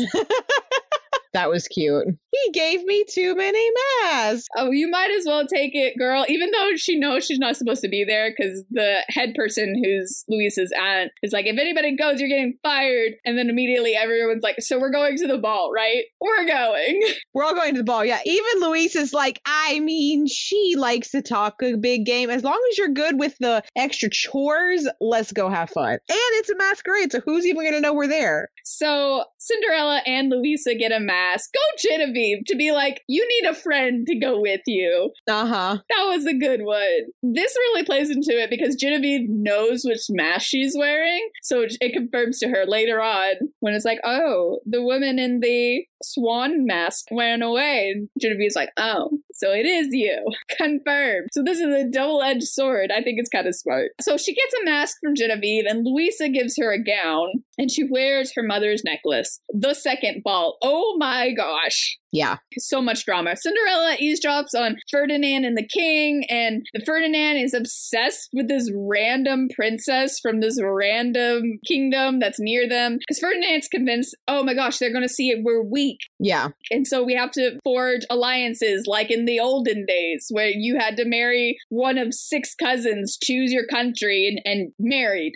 That was cute. He gave me too many masks. Oh, you might as well take it, girl. Even though she knows she's not supposed to be there, because the head person, who's Louisa's aunt, is like, if anybody goes, you're getting fired. And then immediately everyone's like, so we're going to the ball, right? We're going. We're all going to the ball. Yeah. Even Louisa's like, I mean, she likes to talk a big game. As long as you're good with the extra chores, let's go have fun. And it's a masquerade, so who's even going to know we're there? So Cinderella and Louisa get a mask. Go Genevieve to be like, you need a friend to go with you. Uh-huh. That was a good one. This really plays into it because Genevieve knows which mask she's wearing. So it confirms to her later on when it's like, oh, the woman in the swan mask ran away. And Genevieve's like, oh, so it is you. Confirmed. So this is a double-edged sword. I think it's kind of smart. So she gets a mask from Genevieve, and Louisa gives her a gown, and she wears her mother's necklace. The second ball. Oh my gosh. Yeah. So much drama. Cinderella eavesdrops on Ferdinand and the king, and the Ferdinand is obsessed with this random princess from this random kingdom that's near them. Because Ferdinand's convinced, oh my gosh, they're going to see it. We're weak. Yeah. And so we have to forge alliances like in the olden days where you had to marry one of six cousins, choose your country, and, and married.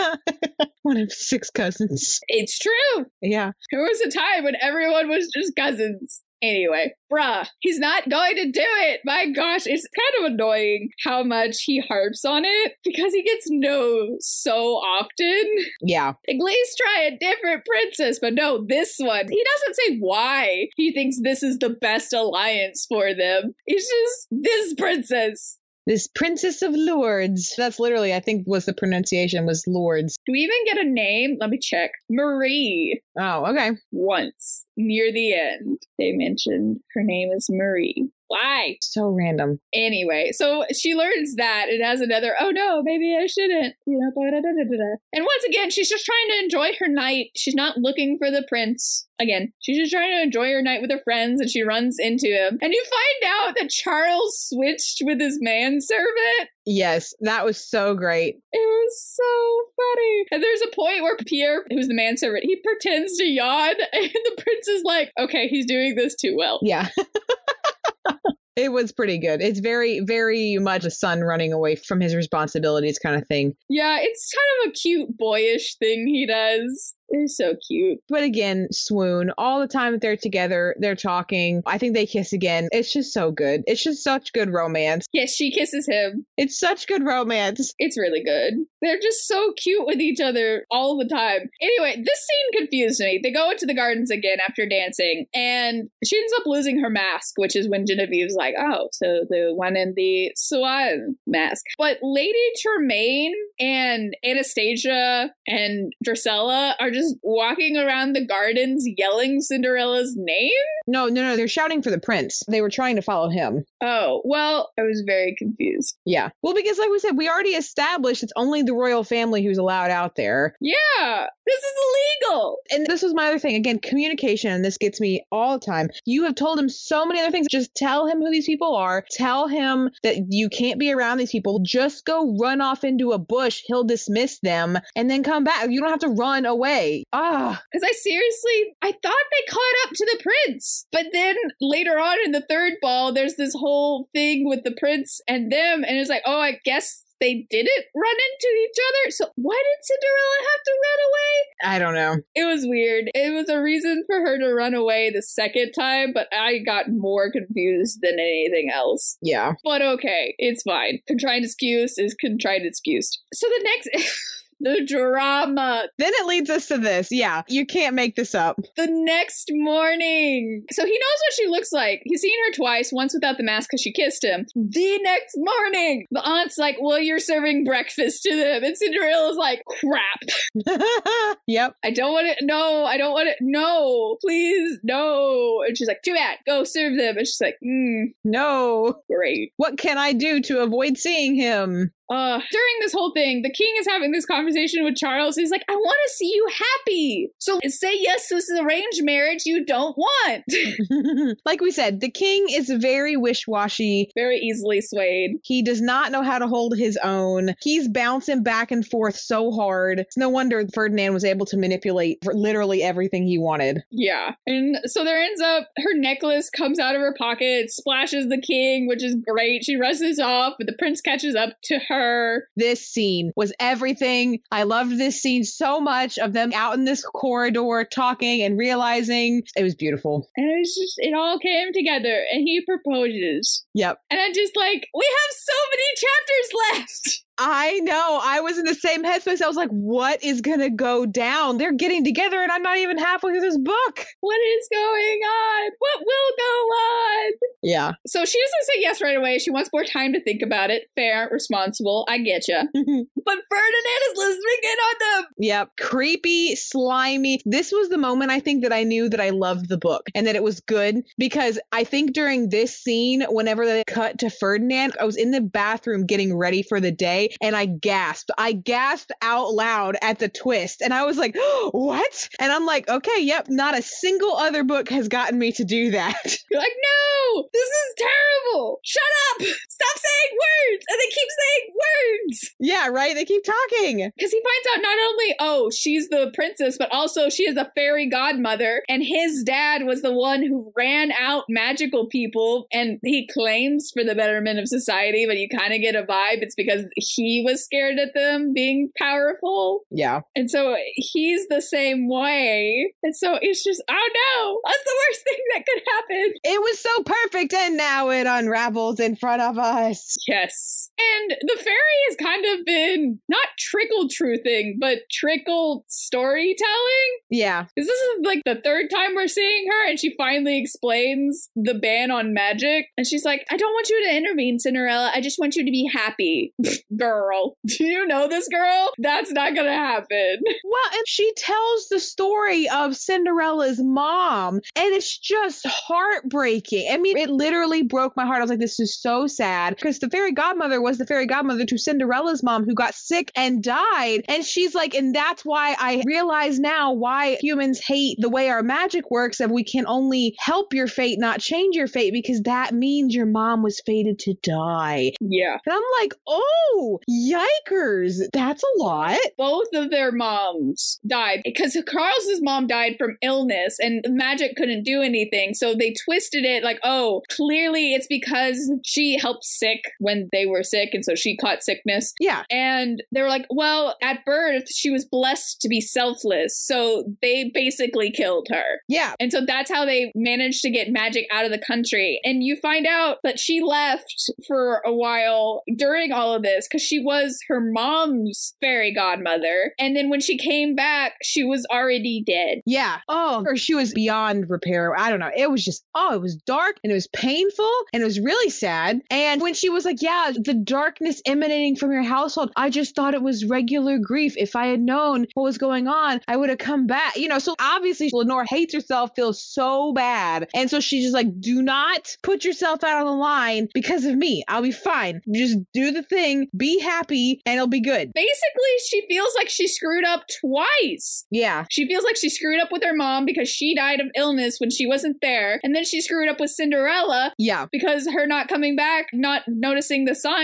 One of six cousins. It's true. Yeah. There was a time when everyone was just cousins. Anyway, bruh, he's not going to do it. My gosh, it's kind of annoying how much he harps on it because he gets no so often. Yeah. At least try a different princess, but no, this one. He doesn't say why he thinks this is the best alliance for them. It's just this princess. This Princess of Lourdes. That's literally, I think, was the pronunciation, was Lourdes. Do we even get a name? Let me check. Marie. Oh, okay. Once, near the end, they mentioned her name is Marie. Why? So random. Anyway, so she learns that it has another, oh no, maybe I shouldn't. You know, da, da, da, da, da. And once again, she's just trying to enjoy her night. She's not looking for the prince. Again, she's just trying to enjoy her night with her friends, and she runs into him. And you find out that Charles switched with his manservant. Yes, that was so great. It was so funny. And there's a point where Pierre, who's the manservant, he pretends to yawn, and the prince is like, okay, he's doing this too well. Yeah. It was pretty good. It's very, very much a son running away from his responsibilities kind of thing. Yeah, it's kind of a cute, boyish thing he does. It's so cute. But again, swoon. All the time that they're together, they're talking. I think they kiss again. It's just so good. It's just such good romance. Yes, she kisses him. It's such good romance. It's really good. They're just so cute with each other all the time. Anyway, this scene confused me. They go into the gardens again after dancing, and she ends up losing her mask, which is when Genevieve's like, oh, so the one in the swan mask. But Lady Tremaine and Anastasia and Drusilla are just walking around the gardens yelling Cinderella's name? No, no, no. They're shouting for the prince. They were trying to follow him. Oh, well, I was very confused. Yeah. Well, because like we said, we already established it's only the royal family who's allowed out there. Yeah, this is illegal. And this was my other thing. Again, communication. And this gets me all the time. You have told him so many other things. Just tell him who these people are. Tell him that you can't be around these people. Just go run off into a bush. He'll dismiss them and then come back. You don't have to run away. Ah, because I seriously, I thought they caught up to the prince. But then later on in the third ball, there's this whole thing with the prince and them. And it's like, oh, I guess they didn't run into each other. So why did Cinderella have to run away? I don't know. It was weird. It was a reason for her to run away the second time, but I got more confused than anything else. Yeah. But okay, it's fine. Contrived excuse is contrived excuse. So the next... The drama. Then it leads us to this. Yeah, you can't make this up. The next morning. So he knows what she looks like. He's seen her twice, once without the mask because she kissed him. The next morning, the aunt's like, well, you're serving breakfast to them. And Cinderella's like, crap. Yep. I don't want to. No, I don't want to. No, please, no. And she's like, too bad. Go serve them. And she's like, mm, no. Great. What can I do to avoid seeing him? Uh, during this whole thing, the king is having this conversation with Charles. He's like, I want to see you happy. So say yes to this arranged marriage you don't want. Like we said, the king is very wish-washy. Very easily swayed. He does not know how to hold his own. He's bouncing back and forth so hard. It's no wonder Ferdinand was able to manipulate for literally everything he wanted. Yeah. And so there ends up, her necklace comes out of her pocket, splashes the king, which is great. She rushes off, but the prince catches up to her. Her. This scene was everything. I loved this scene so much of them out in this corridor talking and realizing it was beautiful. And it was just, it all came together and he proposes. Yep. And I'm just like, we have so many chapters left. I know. I was in the same headspace. I was like, what is going to go down? They're getting together and I'm not even halfway through this book. What is going on? What will go on? Yeah. So she doesn't say yes right away. She wants more time to think about it. Fair, responsible. I get you. But Ferdinand is listening in on them. Yep. Creepy, slimy. This was the moment I think that I knew that I loved the book and that it was good because I think during this scene, whenever they cut to Ferdinand, I was in the bathroom getting ready for the day. And I gasped. I gasped out loud at the twist. And I was like, oh, what? And I'm like, okay, yep, not a single other book has gotten me to do that. You're like, no, this is terrible. Shut up. Stop saying words. And they keep saying words. Yeah, right? They keep talking. Because he finds out not only, oh, she's the princess, but also she is a fairy godmother. And his dad was the one who ran out magical people. And he claims for the betterment of society, but you kind of get a vibe. It's because he was scared at them being powerful. Yeah. And so he's the same way. And so it's just, oh no, that's the worst thing that could happen. It was so perfect and now it unravels in front of us. Yes. And the fairy has kind of been not trickle truthing, but trickle storytelling. Yeah. Because this is like the third time we're seeing her and she finally explains the ban on magic. And she's like, I don't want you to intervene, Cinderella. I just want you to be happy. Girl, do you know this girl? That's not gonna happen. Well, and she tells the story of Cinderella's mom, and it's just heartbreaking. I mean, it literally broke my heart. I was like, this is so sad. Because the fairy godmother was the fairy godmother to Cinderella's mom who got sick and died. And she's like, and that's why I realize now why humans hate the way our magic works, and we can only help your fate, not change your fate, because that means your mom was fated to die. Yeah. And I'm like, oh, yikers, that's a lot. Both of their moms died because Carl's mom died from illness and magic couldn't do anything. So they twisted it like, oh, clearly it's because she helped sick when they were sick. And so she caught sickness. Yeah. And they were like, well, at birth, she was blessed to be selfless. So they basically killed her. Yeah. And so that's how they managed to get magic out of the country. And you find out that she left for a while during all of this because she was her mom's fairy godmother. And then when she came back, she was already dead. Yeah. Oh, or she was beyond repair. I don't know. It was just, oh, it was dark and it was painful and it was really sad. And when she was like, yeah, the darkness emanating from your household, I just thought it was regular grief. If I had known what was going on, I would have come back. You know, so obviously Lenore hates herself, feels so bad. And so she's just like, do not put yourself out on the line because of me. I'll be fine. Just do the thing, be happy, and it'll be good. Basically, she feels like she screwed up twice. Yeah. She feels like she screwed up with her mom because she died of illness when she wasn't there. And then she screwed up with Cinderella. Yeah. Because her not coming back, not noticing the signs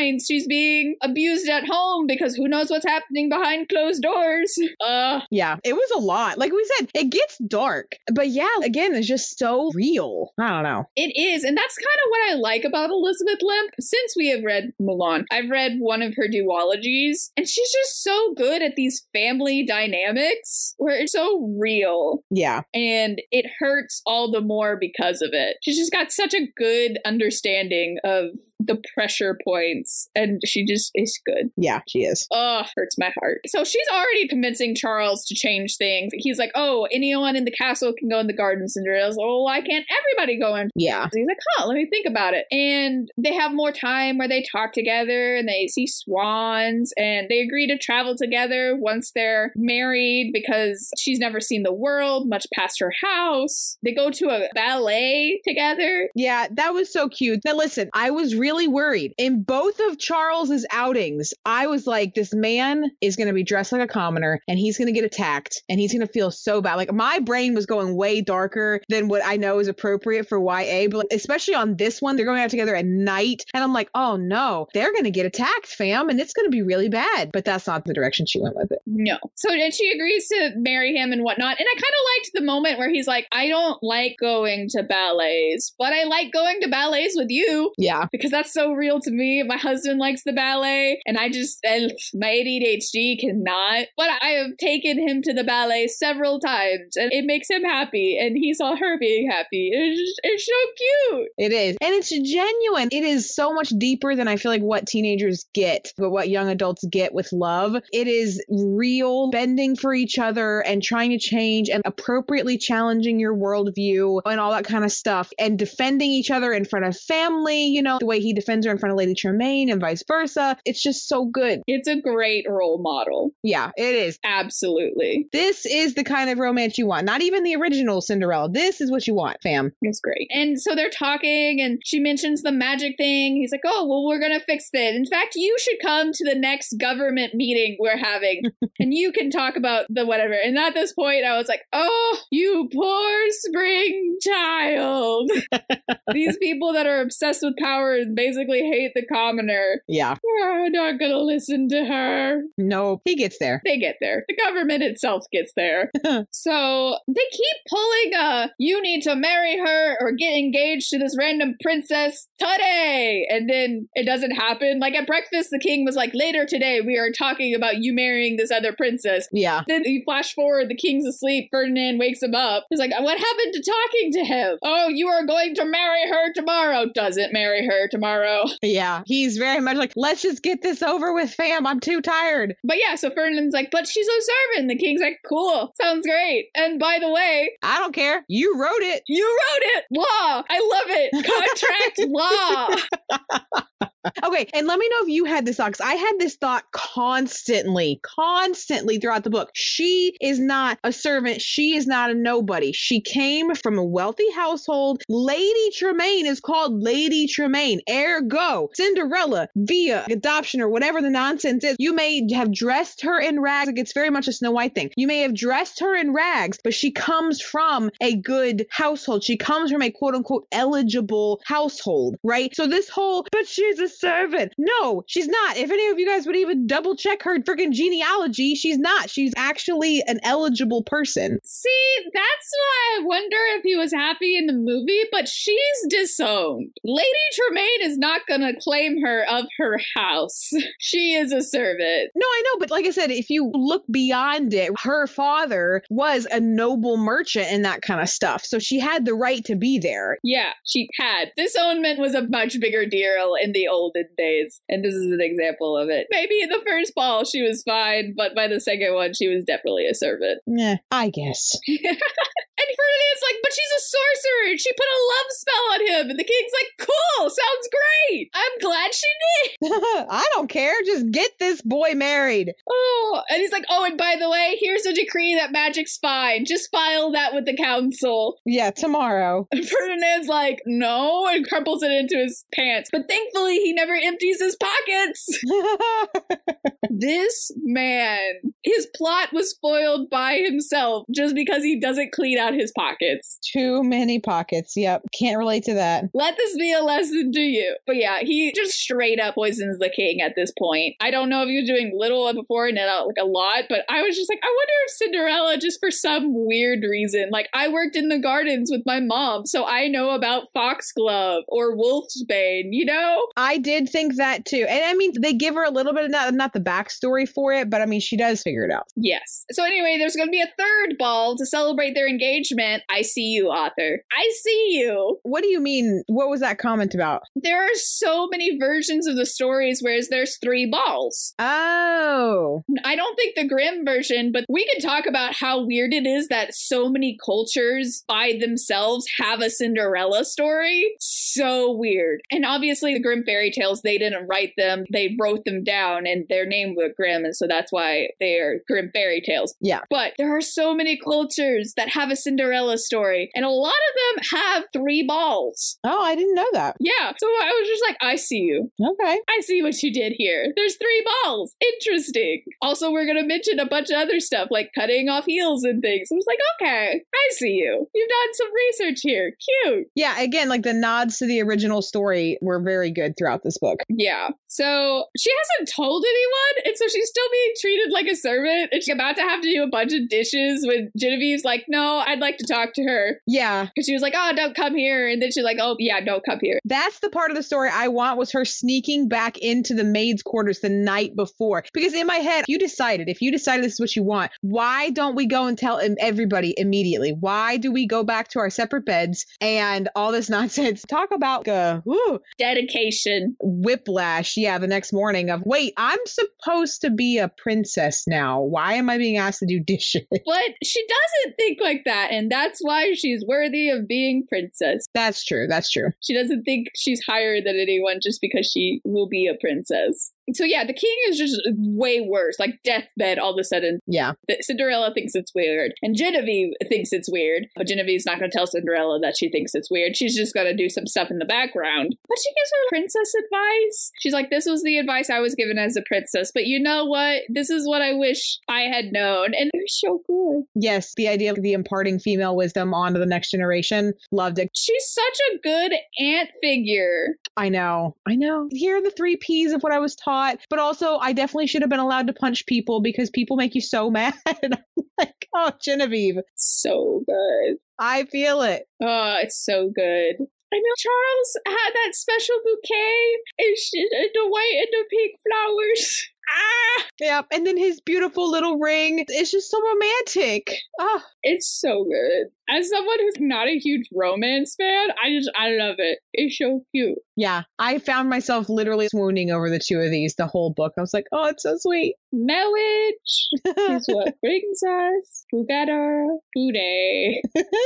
points she's being abused at home because who knows what's happening behind closed doors. Uh, yeah, it was a lot. Like we said, it gets dark. But yeah, again, it's just so real. I don't know. It is. And that's kind of what I like about Elizabeth Limp. Since we have read Mulan, I've read one of her duologies, and she's just so good at these family dynamics where it's so real. Yeah. And it hurts all the more because of it. She's just got such a good understanding of the pressure points, and she just is good. Yeah, she is. Oh, hurts my heart. So she's already convincing Charles to change things. He's like, oh, anyone in the castle can go in the garden. Cinderella's like, oh, why can't everybody go in? Yeah. He's like, huh, let me think about it. And they have more time where they talk together and they see swans, and they agree to travel together once they're married because she's never seen the world, much past her house. They go to a ballet together. Yeah, that was so cute. Now listen, I was really really worried. In both of Charles's outings, I was like, this man is going to be dressed like a commoner and he's going to get attacked and he's going to feel so bad. Like my brain was going way darker than what I know is appropriate for Y A, but especially on this one, they're going out together at night. And I'm like, oh no, they're going to get attacked, fam. And it's going to be really bad. But that's not the direction she went with it. No. So then she agrees to marry him and whatnot. And I kind of liked the moment where he's like, I don't like going to ballets, but I like going to ballets with you. Yeah. Because that's so real to me. My husband likes the ballet, and I just, and my A D H D cannot. But I have taken him to the ballet several times, and it makes him happy, and he saw her being happy. It's, just, it's so cute. It is. And it's genuine. It is so much deeper than I feel like what teenagers get, but what young adults get with love. It is real, bending for each other and trying to change and appropriately challenging your worldview and all that kind of stuff, and defending each other in front of family, you know, the way he defends her in front of Lady Tremaine and vice versa. It's just so good. It's a great role model. Yeah, it is. Absolutely. This is the kind of romance you want. Not even the original Cinderella. This is what you want, fam. It's great. And so they're talking and she mentions the magic thing. He's like, oh, well, we're going to fix it. In fact, you should come to the next government meeting we're having and you can talk about the whatever. And at this point, I was like, oh, you poor spring child. These people that are obsessed with power and basically hate the commoner. Yeah. We're not going to listen to her. No, he gets there. They get there. The government itself gets there. So they keep pulling a, you need to marry her or get engaged to this random princess today. And then it doesn't happen. Like at breakfast, the king was like, later today, we are talking about you marrying this other princess. Yeah. Then you flash forward, the king's asleep. Ferdinand wakes him up. He's like, what happened to talking to him? Oh, you are going to marry her tomorrow. Doesn't marry her tomorrow. Yeah. He's very much like, let's just get this over with, fam. I'm too tired. But yeah, so Ferdinand's like, but she's a servant. The king's like, cool. Sounds great. And by the way, I don't care. You wrote it. You wrote it. Law. I love it. Contract law. Okay, and let me know if you had this thought, because I had this thought constantly, constantly throughout the book. She is not a servant. She is not a nobody. She came from a wealthy household. Lady Tremaine is called Lady Tremaine. Ergo, Cinderella, via adoption or whatever the nonsense is, you may have dressed her in rags. Like it's very much a Snow White thing. You may have dressed her in rags, but she comes from a good household. She comes from a quote unquote eligible household, right? So this whole, but she's a servant. No, she's not. If any of you guys would even double check her freaking genealogy, she's not. She's actually an eligible person. See, that's why I wonder if he was happy in the movie, but she's disowned. Lady Tremaine is not going to claim her of her house. She is a servant. No, I know, but like I said, if you look beyond it, her father was a noble merchant and that kind of stuff. So she had the right to be there. Yeah, she had. Disownment was a much bigger deal in the olden days, and this is an example of it. Maybe in the first ball she was fine, but by the second one she was definitely a servant. Yeah, I guess. And Ferdinand's like, but she's a sorcerer. She put a love spell on him. And the king's like, cool, sounds great. I'm glad she did. I don't care. Just get this boy married. Oh, and he's like, oh, and by the way, here's a decree that magic's fine. Just file that with the council. Yeah, tomorrow. And Ferdinand's like, no, and crumples it into his pants. But thankfully, he never empties his pockets. This man, his plot was foiled by himself just because he doesn't clean out his pockets. Too many pockets. Yep. Can't relate to that. Let this be a lesson listen to you. But yeah, he just straight up poisons the king at this point. I don't know if he was doing little before and not like a lot, but I was just like, I wonder if Cinderella, just for some weird reason, like I worked in the gardens with my mom, so I know about foxglove or wolfsbane, you know? I did think that too. And I mean, they give her a little bit of not, not the backstory for it, but I mean, she does figure it out. Yes. So anyway, there's going to be a third ball to celebrate their engagement. I see you, author. I see you. What do you mean? What was that comment about? There are so many versions of the stories, whereas there's three balls. Oh. I don't think the Grimm version, but we can talk about how weird it is that so many cultures by themselves have a Cinderella story. So weird. And obviously the Grimm fairy tales, they didn't write them. They wrote them down and their name was Grimm. And so that's why they are Grimm fairy tales. Yeah. But there are so many cultures that have a Cinderella story. And a lot of them have three balls. Oh, I didn't know that. Yeah. So I was just like, I see you. Okay. I see what you did here. There's three balls. Interesting. Also, we're going to mention a bunch of other stuff like cutting off heels and things. I was like, okay, I see you. You've done some research here. Cute. Yeah. Again, like the nods to the original story were very good throughout this book. Yeah. So she hasn't told anyone. And so she's still being treated like a servant. And she's about to have to do a bunch of dishes when Genevieve's like, no, I'd like to talk to her. Yeah. Because she was like, oh, don't come here. And then she's like, oh, yeah, don't come here. That's the part of the story I want, was her sneaking back into the maid's quarters the night before. Because in my head, if you decided, if you decided this is what you want, why don't we go and tell everybody immediately? Why do we go back to our separate beds and all this nonsense? Talk about uh, whew, dedication. Whiplash. Yeah, the next morning of, wait, I'm supposed to be a princess now. Why am I being asked to do dishes? But she doesn't think like that. And that's why she's worthy of being princess. That's true. That's true. She doesn't think she's higher than anyone just because she will be a princess. So yeah, the king is just way worse, like deathbed all of a sudden. Yeah. Cinderella thinks it's weird. And Genevieve thinks it's weird. But Genevieve's not going to tell Cinderella that she thinks it's weird. She's just going to do some stuff in the background. But she gives her princess advice. She's like, this was the advice I was given as a princess. But you know what? This is what I wish I had known. And they're so good. Yes, the idea of the imparting female wisdom onto the next generation. Loved it. She's such a good aunt figure. I know. I know. Here are the three P's of what I was taught. But also, I definitely should have been allowed to punch people because people make you so mad. I'm like, oh, Genevieve. So good. I feel it. Oh, it's so good. I know Charles had that special bouquet and, and the white and the pink flowers. Ah! Yep. And then his beautiful little ring. It's just so romantic. Oh. It's so good. As someone who's not a huge romance fan, I just, I love it. It's so cute. Yeah. I found myself literally swooning over the two of these the whole book. I was like, oh, it's so sweet. Marriage is what brings us together today.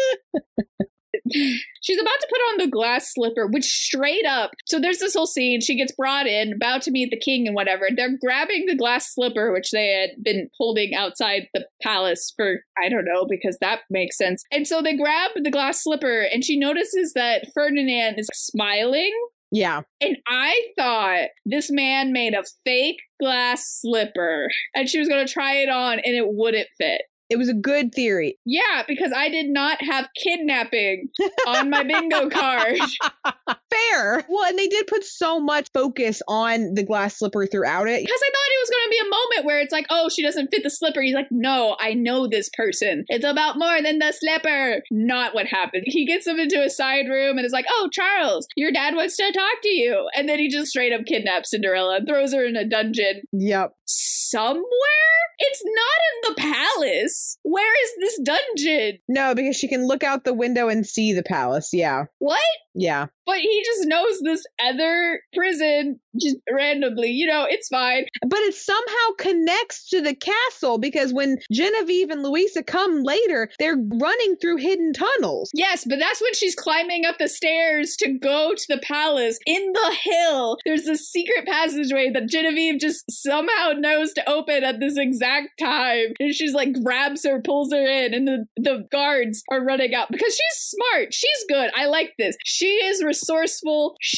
She's about to put on the glass slipper, which straight up, so there's this whole scene, she gets brought in, about to meet the king and whatever, they're grabbing the glass slipper, which they had been holding outside the palace for, I don't know, because that makes sense. And so they grab the glass slipper and she notices that Ferdinand is smiling. Yeah. And I thought this man made a fake glass slipper and she was going to try it on and it wouldn't fit. It was a good theory. Yeah, because I did not have kidnapping on my bingo card. Fair. Well, and they did put so much focus on the glass slipper throughout it. Because I thought it was going to be a moment where it's like, oh, she doesn't fit the slipper. He's like, no, I know this person. It's about more than the slipper. Not what happened. He gets them into a side room and is like, oh, Charles, your dad wants to talk to you. And then he just straight up kidnaps Cinderella and throws her in a dungeon. Yep. Somewhere? It's not in the palace. Where is this dungeon? No, because she can look out the window and see the palace. Yeah. What? Yeah. But he just knows this other prison just randomly. You know, it's fine. But it somehow connects to the castle because when Genevieve and Louisa come later, they're running through hidden tunnels. Yes, but that's when she's climbing up the stairs to go to the palace. In the hill, there's a secret passageway that Genevieve just somehow knows to open at this exact time. And she's like, grabs her, pulls her in, and the, the guards are running out because she's smart. She's good. I like this. She is resourceful. She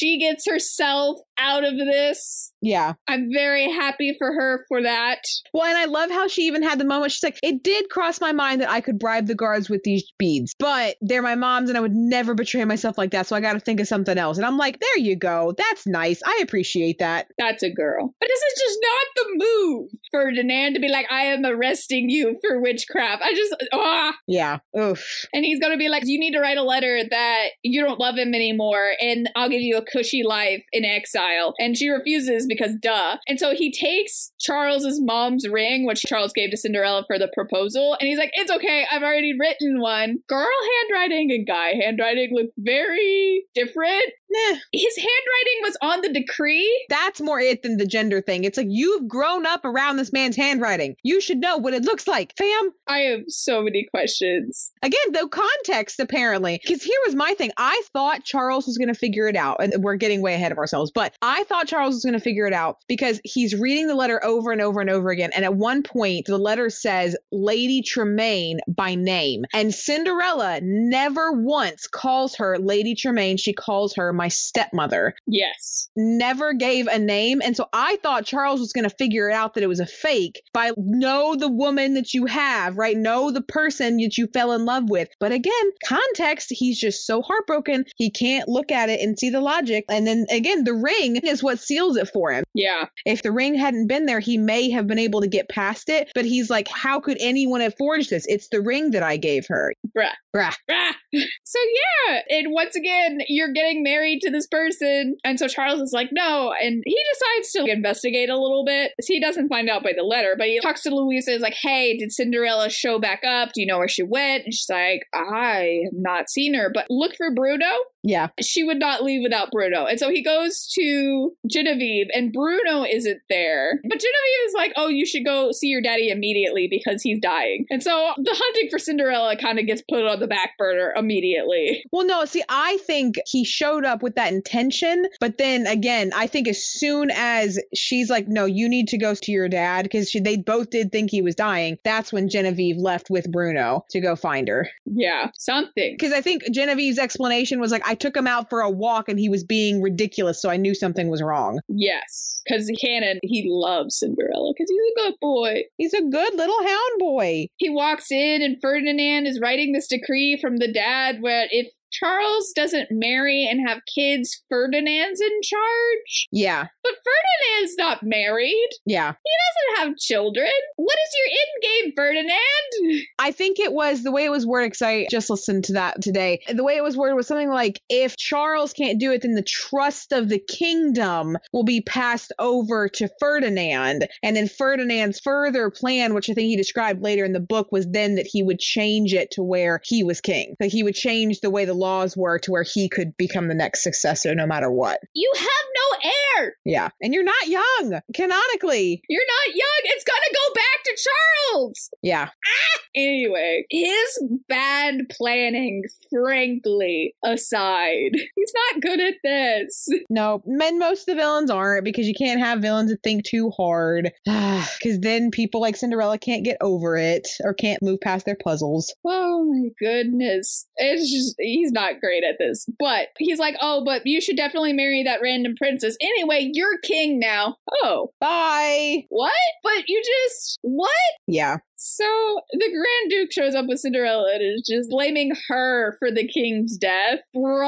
she gets herself out of this. Yeah. I'm very happy for her for that. Well, and I love how she even had the moment. She's like, it did cross my mind that I could bribe the guards with these beads, but they're my mom's and I would never betray myself like that. So I got to think of something else. And I'm like, there you go. That's nice. I appreciate that. That's a girl. But this is just not the move for Ferdinand to be like, I am arresting you for witchcraft. I just, ah. Yeah. Oof. And he's going to be like, you need to write a letter that you don't love him anymore and I'll give you a cushy life in exile. And she refuses because duh. And so he takes Charles's mom's ring, which Charles gave to Cinderella for the proposal. And he's like, it's okay. I've already written one. Girl handwriting and guy handwriting look very different. Nah. His handwriting was on the decree. That's more it than the gender thing. It's like, you've grown up around this man's handwriting. You should know what it looks like, fam. I have so many questions. Again, the context, apparently. Because here was my thing. I thought Charles was going to figure it out. And we're getting way ahead of ourselves. But I thought Charles was going to figure it out because he's reading the letter over and over and over again. And at one point, the letter says Lady Tremaine by name. And Cinderella never once calls her Lady Tremaine. She calls her my stepmother. Yes. Never gave a name. And so I thought Charles was going to figure it out that it was a fake by know the woman that you have, right? Know the person that you fell in love with. But again, context, he's just so heartbroken. He can't look at it and see the logic. And then again, the ring is what seals it for him. Yeah. If the ring hadn't been there, he may have been able to get past it. But he's like, how could anyone have forged this? It's the ring that I gave her. Bruh. Bruh. Bruh. So yeah. And once again, you're getting married to this person. And so Charles is like, no. And he decides to investigate a little bit. He doesn't find out by the letter, but he talks to Louisa. Is like, hey, did Cinderella show back up? Do you know where she went? And she's like, I have not seen her, but look for Bruno. Yeah. She would not leave without Bruno. And so he goes to Genevieve and Bruno isn't there. But Genevieve is like, oh, you should go see your daddy immediately because he's dying. And so the hunting for Cinderella kind of gets put on the back burner immediately. Well, no, see, I think he showed up with that intention. But then again, I think as soon as she's like, no, you need to go to your dad because they both did think he was dying. That's when Genevieve left with Bruno to go find her. Yeah, something. Because I think Genevieve's explanation was like, I took him out for a walk and he was being ridiculous, so I knew something was wrong. Yes, because Canon, he loves Cinderella because he's a good boy. He's a good little hound boy. He walks in and Ferdinand is writing this decree from the dad where if Charles doesn't marry and have kids, Ferdinand's in charge. Yeah. But Ferdinand's not married. Yeah. He doesn't have children. What is your end game, Ferdinand? I think it was the way it was worded, because I just listened to that today. The way it was worded was something like, if Charles can't do it, then the trust of the kingdom will be passed over to Ferdinand. And then Ferdinand's further plan, which I think he described later in the book, was then that he would change it to where he was king. Like he would change the way the laws were to where he could become the next successor no matter what. You have no heir. Yeah. And you're not young, canonically. You're not young. It's gonna go back to Charles. Yeah. Ah! Anyway, his bad planning, frankly, aside, he's not good at this. No, and most of the villains aren't, because you can't have villains that think too hard. Because then people like Cinderella can't get over it or can't move past their puzzles. Oh my goodness. It's just, he's not great at this. But he's like, oh, but you should definitely marry that random princess. Anyway, you're king now. Oh. Bye. What? But you just, what? Yeah. So the Grand Duke shows up with Cinderella and is just blaming her for the king's death.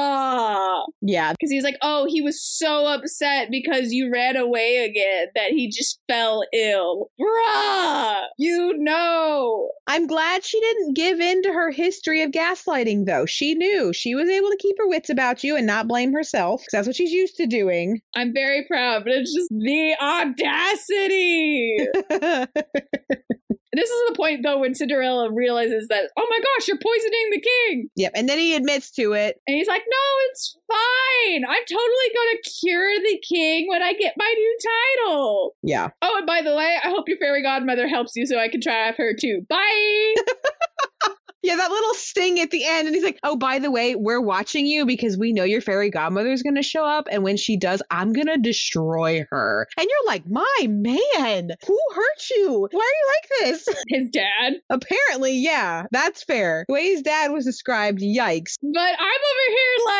Bruh. Yeah. Because he's like, oh, he was so upset because you ran away again that he just fell ill. Bruh. You know. I'm glad she didn't give in to her history of gaslighting, though. She knew. She was able to keep her wits about you and not blame herself, because that's what she's used to doing. I'm very proud, but it's just the audacity. This is the point, though, when Cinderella realizes that, oh my gosh, you're poisoning the king. Yep. And then he admits to it. And he's like, no, it's fine. I'm totally going to cure the king when I get my new title. Yeah. Oh, and by the way, I hope your fairy godmother helps you so I can try her too. Bye. Yeah, that little sting at the end. And he's like, oh, by the way, we're watching you because we know your fairy godmother is going to show up. And when she does, I'm going to destroy her. And you're like, my man, who hurt you? Why are you like this? His dad. Apparently, yeah, that's fair. The way his dad was described, yikes. But I'm over here like,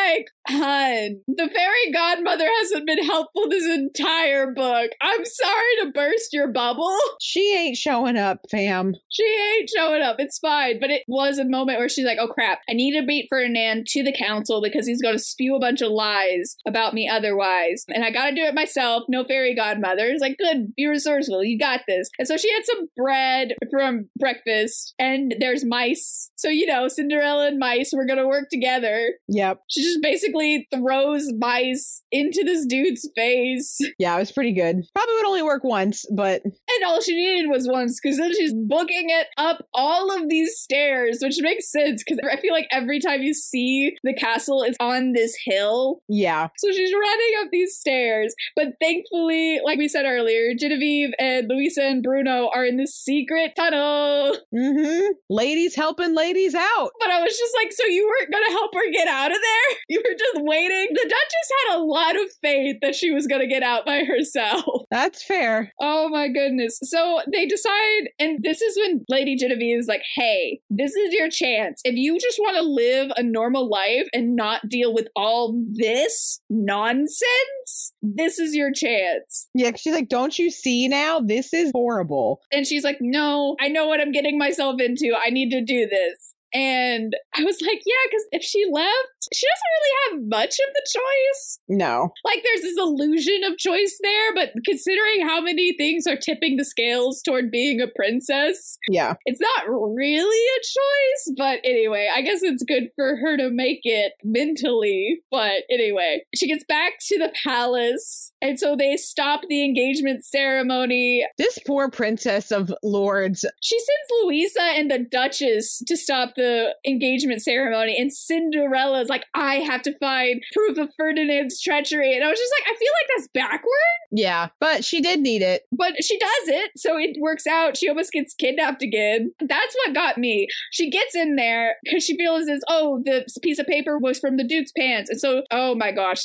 hun, the fairy godmother hasn't been helpful this entire book. I'm sorry to burst your bubble. She ain't showing up, fam. She ain't showing up. It's fine. But it was a moment where she's like, oh crap, I need to beat Ferdinand to the council because he's going to spew a bunch of lies about me otherwise. And I got to do it myself. No fairy godmother. It's like, good, be resourceful. You got this. And so she had some bread from breakfast and there's mice. So, you know, Cinderella and mice were going to work together. Yep. She just basically throws mice into this dude's face. Yeah, it was pretty good. Probably would only work once, but... And all she needed was once, because then she's booking it up all of these stairs, which makes sense, because I feel like every time you see the castle, it's on this hill. Yeah. So she's running up these stairs. But thankfully, like we said earlier, Genevieve and Louisa and Bruno are in this secret tunnel. Mm-hmm. Ladies helping ladies out. But I was just like, so you weren't going to help her get out of there? You were just waiting? The Duchess had a lot of faith that she was going to get out by herself. That's fair. Oh my goodness. So they decide, and this is when Lady Genevieve is like, hey, this is your chance. If you just want to live a normal life and not deal with all this nonsense, this is your chance. Yeah, she's like, don't you see now? This is horrible. And she's like, no, I know what I'm getting myself into. I need to do this. And I was like, yeah, because if she left, she doesn't really have much of the choice. No. Like, there's this illusion of choice there, but considering how many things are tipping the scales toward being a princess, yeah, it's not really a choice. But anyway, I guess it's good for her to make it mentally. But anyway, she gets back to the palace, and so they stop the engagement ceremony. This poor princess of lords. She sends Louisa and the Duchess to stop the engagement ceremony, and Cinderella's like, I have to find proof of Ferdinand's treachery. And I was just like, I feel like that's backward. Yeah, but she did need it. But she does it, so it works out. She almost gets kidnapped again. That's what got me. She gets in there because she realizes, oh, the piece of paper was from the Duke's pants. And so, oh my gosh.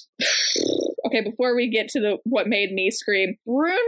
Okay, before we get to the what made me scream, Bruno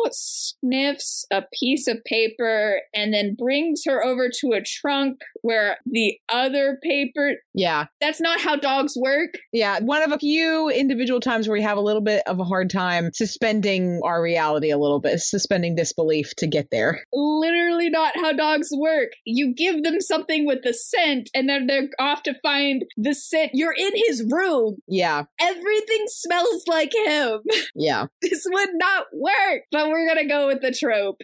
sniffs a piece of paper and then brings her over to a trunk where the other paper... Yeah. That's not how dogs work. Yeah, one of a few individual times where we have a little bit of a hard time suspending our reality a little bit, suspending disbelief to get there. Literally not how dogs work. You give them something with the scent and then they're off to find the scent. You're in his room. Yeah. Everything smells like him. Yeah. This would not work, but we're gonna go with the trope.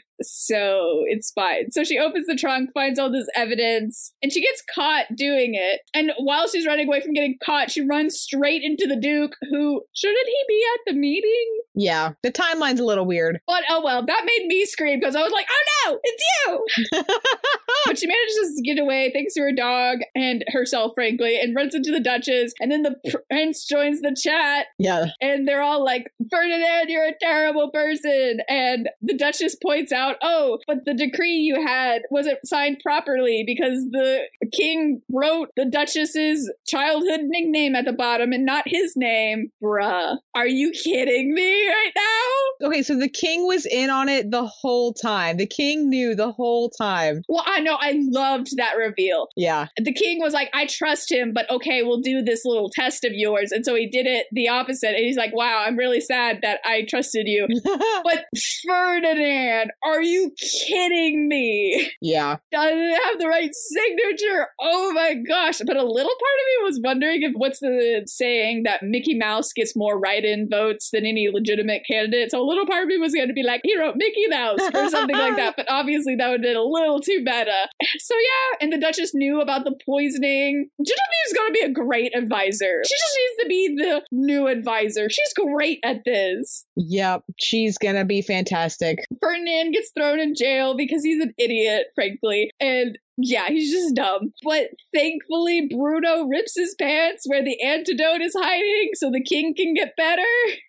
So it's fine. So she opens the trunk, finds all this evidence, and she gets caught doing it. And while she's running away from getting caught, she runs straight into the Duke, who, shouldn't he be at the meeting? Yeah, the timeline's a little weird. But oh well, that made me scream because I was like, oh no, it's you! But she manages to get away thanks to her dog and herself, frankly, and runs into the Duchess. And then the prince joins the chat. Yeah. And they're all like, Ferdinand, you're a terrible person. And the Duchess points out, oh, but the decree you had wasn't signed properly because the king wrote the Duchess's childhood nickname at the bottom and not his name. Bruh, are you kidding me right now? Okay, so the king was in on it the whole time. The king knew the whole time. Well, I know. I loved that reveal. Yeah. The king was like, I trust him, but okay, we'll do this little test of yours. And so he did it the opposite. And he's like, wow, I'm really sad that I trusted you. But Ferdinand, are you kidding me? Yeah. Doesn't have the right signature. Oh my gosh. But a little part of me was wondering if what's the saying that Mickey Mouse gets more write-in votes than any legitimate candidate. So a little part of me was going to be like, he wrote Mickey Mouse or something like that. But obviously that would have been a little too meta. So yeah, and the Duchess knew about the poisoning. Genevieve's going to be a great advisor. She just needs to be the new advisor. She's great at this. Yep, she's going to be fantastic. Ferdinand gets thrown in jail because he's an idiot, frankly. And yeah, he's just dumb. But thankfully, Bruno rips his pants where the antidote is hiding so the king can get better.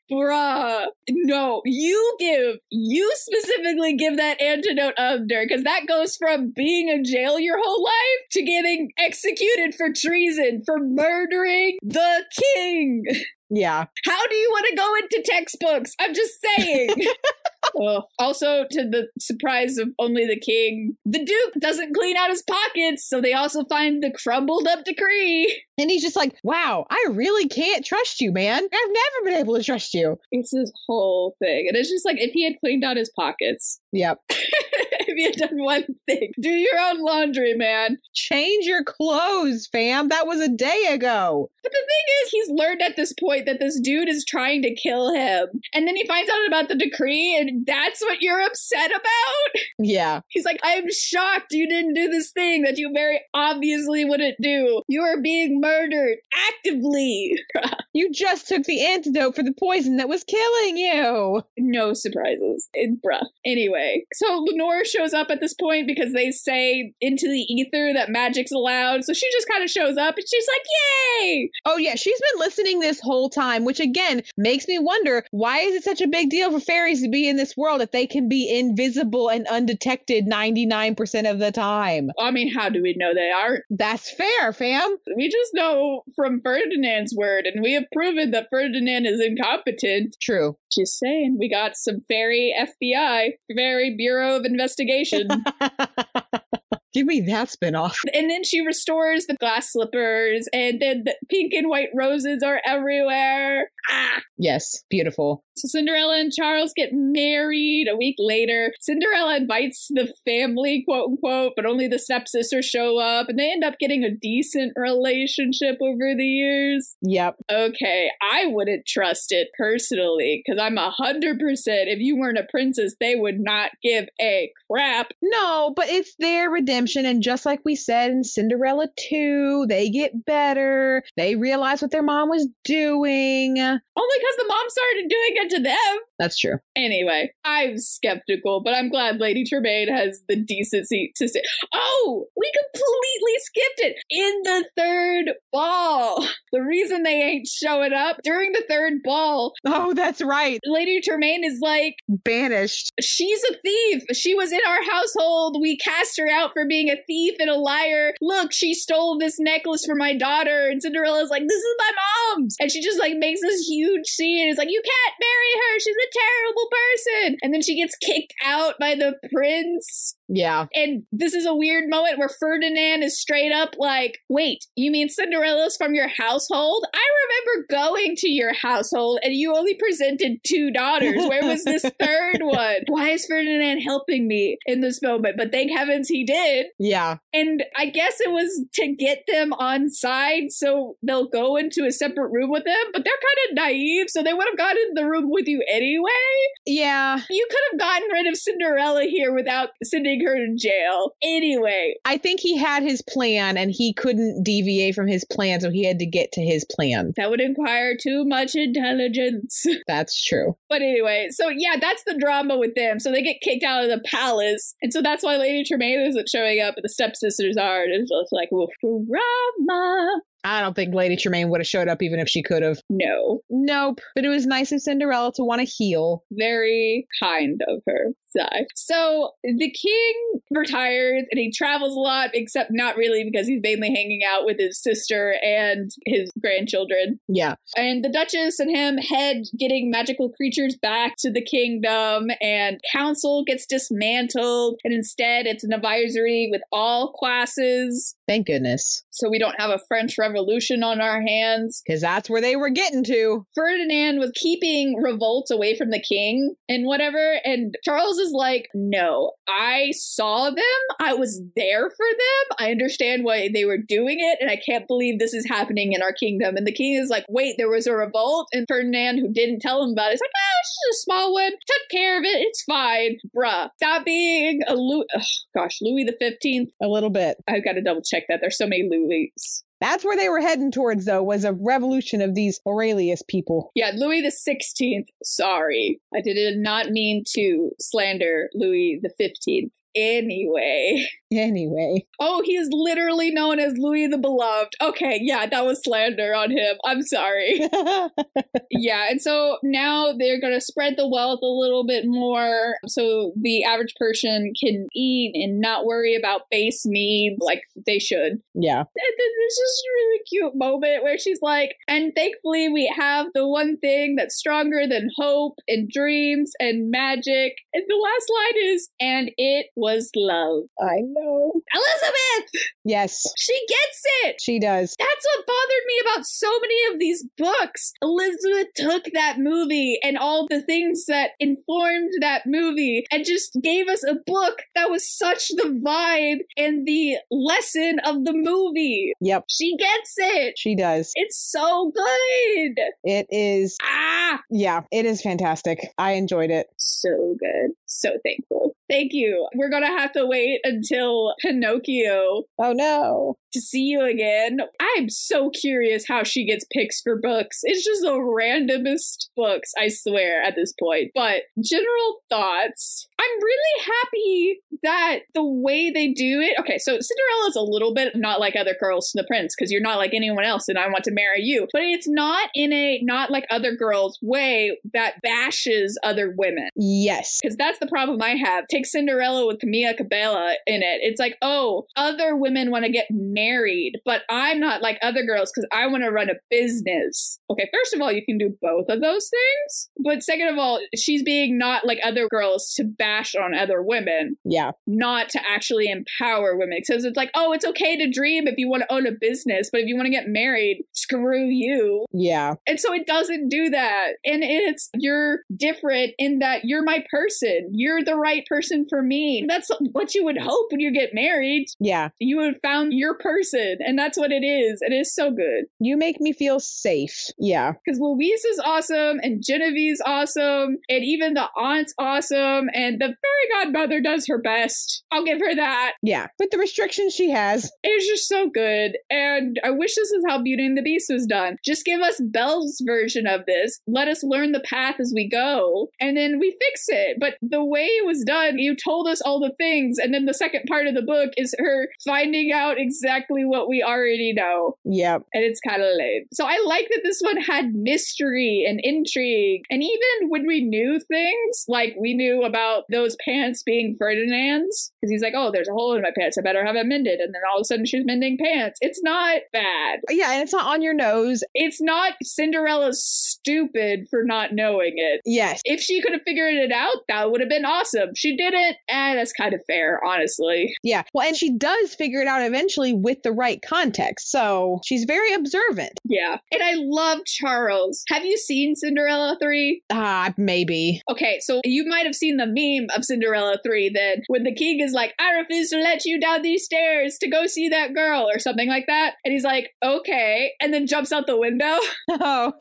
Bruh. No, you give, you specifically give that antidote under, because that goes from being in jail your whole life to getting executed for treason, for murdering the king. Yeah. How do you want to go into textbooks? I'm just saying. Oh, also, to the surprise of only the king, the Duke doesn't clean out his pockets, so they also find the crumbled up decree. And he's just like, wow, I really can't trust you, man. I've never been able to trust you. It's this whole thing. And it's just like, if he had cleaned out his pockets. Yep. If he had done one thing, do your own laundry, man. Change your clothes, fam. That was a day ago. But the thing is, he's learned at this point that this dude is trying to kill him. And then he finds out about the decree, and that's what you're upset about? Yeah. He's like, I'm shocked you didn't do this thing that you very obviously wouldn't do. You are being murdered actively. You just took the antidote for the poison that was killing you. No surprises. And bruh. Anyway, so Lenore shows up at this point because they say into the ether that magic's allowed. So she just kind of shows up and she's like, yay! Oh, yeah. She's been listening this whole time, which again makes me wonder, why is it such a big deal for fairies to be in this world if they can be invisible and undetected ninety-nine percent of the time? I mean, how do we know they aren't? That's fair, fam. We just know from Ferdinand's word, and we have proven that Ferdinand is incompetent. True. Just saying, we got some fairy F B I, Fairy Bureau of Investigation. Give me that spinoff. And then she restores the glass slippers, and then the pink and white roses are everywhere. Ah! Yes, beautiful. So Cinderella and Charles get married a week later. Cinderella invites the family, quote unquote, but only the stepsisters show up, and they end up getting a decent relationship over the years. Yep. Okay, I wouldn't trust it personally, because I'm a hundred percent if you weren't a princess, they would not give a crap. No, but it's their redemption, and just like we said in Cinderella two, they get better. They realize what their mom was doing. Only because the mom started doing it to them. That's true. Anyway, I'm skeptical, but I'm glad Lady Tremaine has the decency to say, oh, we completely skipped it in the third ball. The reason they ain't showing up during the third ball. Oh, that's right. Lady Tremaine is like, banished. She's a thief. She was in our household. We cast her out for being a thief and a liar. Look, she stole this necklace from my daughter. And Cinderella's like, this is my mom's. And she just like makes this huge scene. It's like, you can't marry her. She's a terrible person. And then she gets kicked out by the prince. Yeah. And this is a weird moment where Ferdinand is straight up like, wait, you mean Cinderella's from your household? I remember going to your household and you only presented two daughters. Where was this third one? Why is Ferdinand helping me in this moment? But thank heavens he did. Yeah. And I guess it was to get them on side so they'll go into a separate room with them. But they're kind of naive, so they would have gotten in the room with you anyway. Yeah. You could have gotten rid of Cinderella here without sending her to jail. Anyway. I think he had his plan and he couldn't deviate from his plan, so he had to get to his plan. That would require too much intelligence. That's true. But anyway, so yeah, that's the drama with them. So they get kicked out of the palace. And so that's why Lady Tremaine isn't showing up, but the stepsisters are. And it's just like, well, drama. I don't think Lady Tremaine would have showed up even if she could have. No. Nope. But it was nice of Cinderella to want to heal. Very kind of her. So the king retires and he travels a lot, except not really because he's mainly hanging out with his sister and his grandchildren. Yeah. And the Duchess and him head getting magical creatures back to the kingdom, and council gets dismantled. And instead it's an advisory with all classes. Thank goodness. So we don't have a French Revolution on our hands. Because that's where they were getting to. Ferdinand was keeping revolts away from the king and whatever. And Charles is like, no, I saw them. I was there for them. I understand why they were doing it. And I can't believe this is happening in our kingdom. And the king is like, wait, there was a revolt. And Ferdinand, who didn't tell him about it, is like, ah, it's just a small one. Took care of it. It's fine. Bruh. Stop being a Louis. Ugh, gosh, Louis the fifteenth. A little bit. I've got to double check that. There's so many Louis. That's where they were heading towards, though, was a revolution of these Aurelius people. Yeah, Louis the sixteenth. Sorry. I did not mean to slander Louis the fifteenth. anyway. Anyway. Oh, he is literally known as Louis the Beloved. Okay, yeah, that was slander on him. I'm sorry. Yeah, and so now they're going to spread the wealth a little bit more so the average person can eat and not worry about base needs like they should. Yeah. And then there's just a really cute moment where she's like, and thankfully we have the one thing that's stronger than hope and dreams and magic. And the last line is, and it was love. I know. Elizabeth! Yes. She gets it! She does. That's what bothered me about so many of these books. Elizabeth took that movie and all the things that informed that movie and just gave us a book that was such the vibe and the lesson of the movie. Yep. She gets it. She does. It's so good. It is. Ah, Yeah, it is fantastic. I enjoyed it. so good. So thankful. Thank you. We're going to have to wait until Pinocchio Oh no. to see you again. I'm so curious how she gets picks for books. It's just the randomest books, I swear, at this point. But general thoughts. I'm really happy that the way they do it. Okay, so Cinderella's a little bit not like other girls to the prince, because you're not like anyone else and I want to marry you. But it's not in a not like other girls way that bashes other women. Yes. Because that's the problem I have. Take Cinderella with Camilla Cabello in it. It's like, oh, other women want to get married, but I'm not like other girls because I want to run a business. Okay, first of all, you can do both of those things. But second of all, she's being not like other girls to bash on other women, Yeah. not to actually empower women. Because it's like, oh, it's okay to dream if you want to own a business, but if you want to get married, screw you. Yeah. And so it doesn't do that. And it's, you're different in that you're my person. You're the right person for me. That's what you would hope when you get married. Yeah. You have found your person. And that's what it is. It is so good. You make me feel safe. Yeah. Because Louise is awesome and Genevieve's awesome. And even the aunt's awesome. And the fairy godmother does her best. I'll give her that. Yeah. With the restrictions she has. It's just so good. And I wish this is how Beauty and the Beast was done. Just give us Belle's version of this. Let us learn the path as we go. And then we fix it. But the way it was done, you told us all the things. And then the second part of the book is her finding out exactly what we already know. Yep. And it's kind of lame. So I like that this one had mystery and intrigue. And even when we knew things, like we knew about those pants being Ferdinand's, because he's like, oh, there's a hole in my pants. I better have it mended. And then all of a sudden she's mending pants. It's not bad. Yeah, and it's not on your nose. It's not Cinderella's stupid for not knowing it. Yes. If she could have figured it out, that would have been awesome. She didn't, and that's kind of fair, honestly. Yeah. Well, and she does figure it out eventually with the right context. So she's very observant. Yeah. And I love Charles. Have you seen Cinderella three? Ah, maybe. Okay, so you might have seen the meme of Cinderella three then, when the king is like, I refuse to let you down these stairs to go see that girl, or something like that. And he's like, okay, and then jumps out the window. Oh.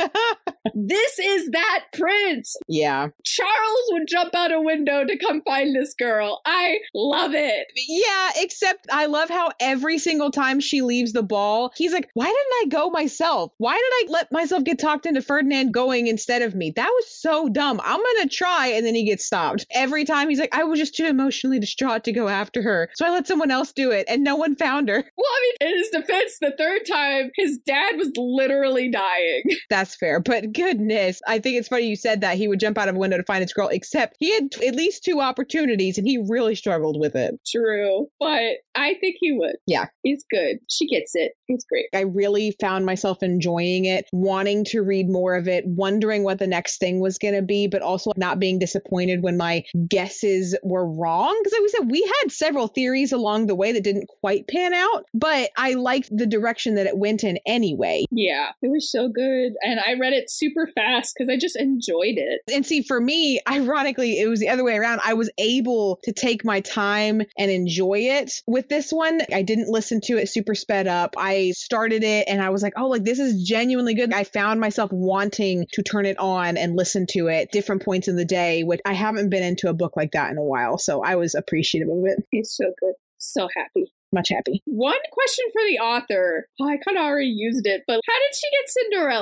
This is that prince. Yeah. Charles would jump out a window to come find this girl. I love it. Yeah, except I love how every single time she leaves the ball, he's like, why didn't I go myself? Why did I let myself get talked into Ferdinand going instead of me? That was so dumb. I'm going to try. And then he gets stopped. Every time he's like, I was just too emotionally distraught to go after her. So I let someone else do it and no one found her. Well, I mean, in his defense, the third time, his dad was literally dying. That's fair. But goodness, I think it's funny you said that he would jump out of a window to find his girl, except he had t- at least two opportunities and he really struggled with it. True. But I think he would. Yeah. He's good. She gets it. It's great. I really found myself enjoying it, wanting to read more of it, wondering what the next thing was going to be, but also not being disappointed when my guesses were wrong. Because like we said, we had several theories along the way that didn't quite pan out, but I liked the direction that it went in anyway. Yeah, it was so good. And I read it super fast because I just enjoyed it. And see, for me, ironically, it was the other way around. I was able to take my time and enjoy it. With this one, I didn't listen to it super sped up. I started it and I was like, oh, like this is genuinely good. I found myself wanting to turn it on and listen to it different points in the day, which I haven't been into a book like that in a while. So I was appreciative of it. It's so good. So happy. Much happy. One question for the author. Oh, I kind of already used it, but how did she get Cinderella?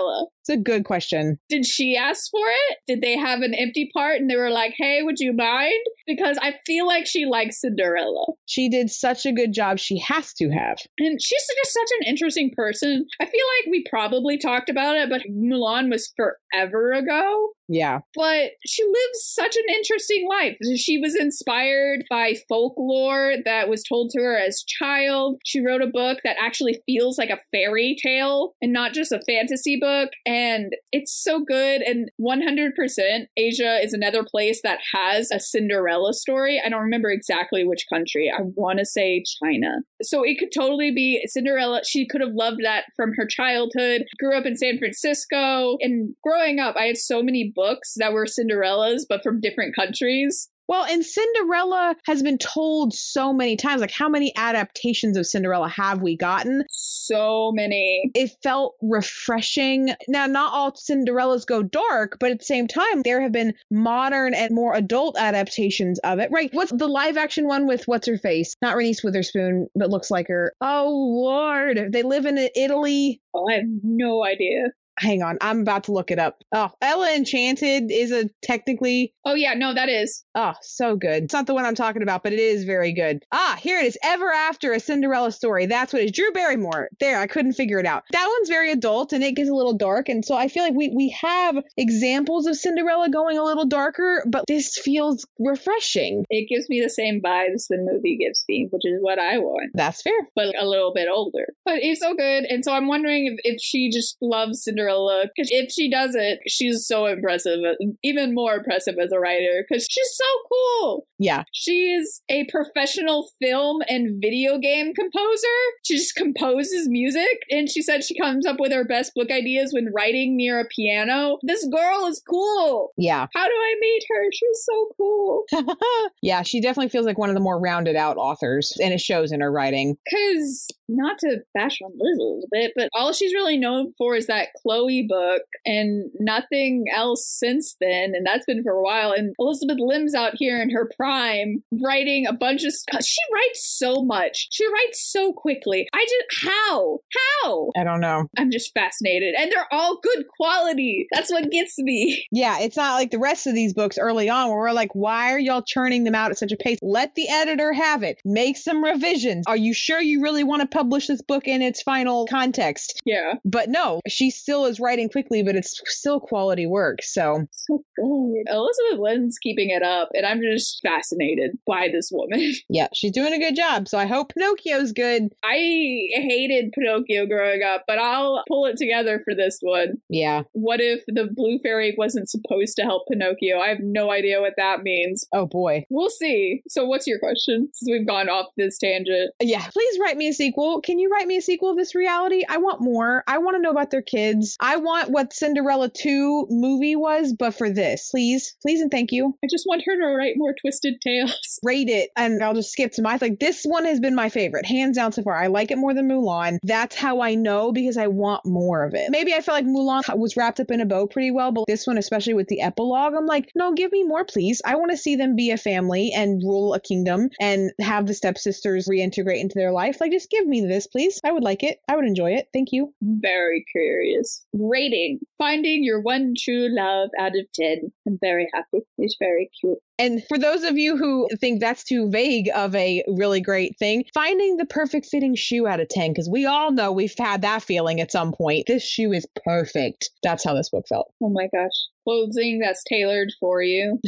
It's a good question. Did she ask for it? Did they have an empty part and they were like, hey, would you mind? Because I feel like she likes Cinderella. She did such a good job. She has to have. And she's just such an interesting person. I feel like we probably talked about it, but Mulan was forever ago. Yeah. But she lives such an interesting life. She was inspired by folklore that was told to her as child. She wrote a book that actually feels like a fairy tale and not just a fantasy book. And it's so good. And one hundred percent Asia is another place that has a Cinderella story. I don't remember exactly which country. I want to say China. So it could totally be Cinderella. She could have loved that from her childhood. Grew up in San Francisco. And growing up, I had so many books that were Cinderellas, but from different countries. Well, and Cinderella has been told so many times. Like, how many adaptations of Cinderella have we gotten? So many. It felt refreshing. Now, not all Cinderellas go dark, but at the same time, there have been modern and more adult adaptations of it. Right? What's the live action one with what's her face? Not Reese Witherspoon, but looks like her. Oh, Lord. They live in Italy. Oh, I have no idea. Hang on, I'm about to look it up. Oh, Ella Enchanted is a technically... Oh, yeah, no, that is. Oh, so good. It's not the one I'm talking about, but it is very good. Ah, here it is. Ever After, a Cinderella Story. That's what it is. Drew Barrymore. There, I couldn't figure it out. That one's very adult, and it gets a little dark, and so I feel like we, we have examples of Cinderella going a little darker, but this feels refreshing. It gives me the same vibes the movie gives me, which is what I want. That's fair. But a little bit older. But it's so good, and so I'm wondering if, if she just loves Cinderella. Because if she does it, she's so impressive, even more impressive as a writer, because she's so cool. Yeah. She's a professional film and video game composer. She just composes music, and she said she comes up with her best book ideas when writing near a piano. This girl is cool. Yeah. How do I meet her? She's so cool. Yeah, she definitely feels like one of the more rounded out authors, and it shows in her writing. Because, not to bash on Liz a little bit, but all she's really known for is that Chloe book and nothing else since then, and that's been for a while. And Elizabeth Lim's out here in her prime writing a bunch of stuff. She writes so much. She writes so quickly. I just, how? How? I don't know. I'm just fascinated. And they're all good quality. That's what gets me. Yeah, it's not like the rest of these books early on where we're like, why are y'all churning them out at such a pace? Let the editor have it. Make some revisions. Are you sure you really want to publish this book in its final context? Yeah. But no, she still is writing quickly, but it's still quality work. So so good. Elizabeth Lynn's keeping it up, and I'm just fascinated by this woman. Yeah, she's doing a good job. So I hope Pinocchio's good. I hated Pinocchio growing up, but I'll pull it together for this one. Yeah. What if the blue fairy wasn't supposed to help Pinocchio? I have no idea what that means. Oh boy. We'll see. So what's your question? Since we've gone off this tangent. Yeah. Please write me a sequel. Can you write me a sequel of this reality? I want more. I want to know about their kids. I want what Cinderella two movie was, but for this. Please. Please and thank you. I just want her to write more Twisted Tales. Rate it, and I'll just skip to my, like, this one has been my favorite, hands down so far. I like it more than Mulan. That's how I know, because I want more of it. Maybe I felt like Mulan was wrapped up in a bow pretty well, but this one, especially with the epilogue, I'm like, no, give me more, please. I want to see them be a family and rule a kingdom and have the stepsisters reintegrate into their life. Like, just give me this, please. I would like it. I would enjoy it. Thank you. Very curious. Rating. Finding your one true love out of ten. I'm very happy. It's very cute. And for those of you who think that's too vague of a really great thing, finding the perfect fitting shoe out of ten, because we all know we've had that feeling at some point. This shoe is perfect. That's how this book felt. Oh my gosh. Clothing that's tailored for you.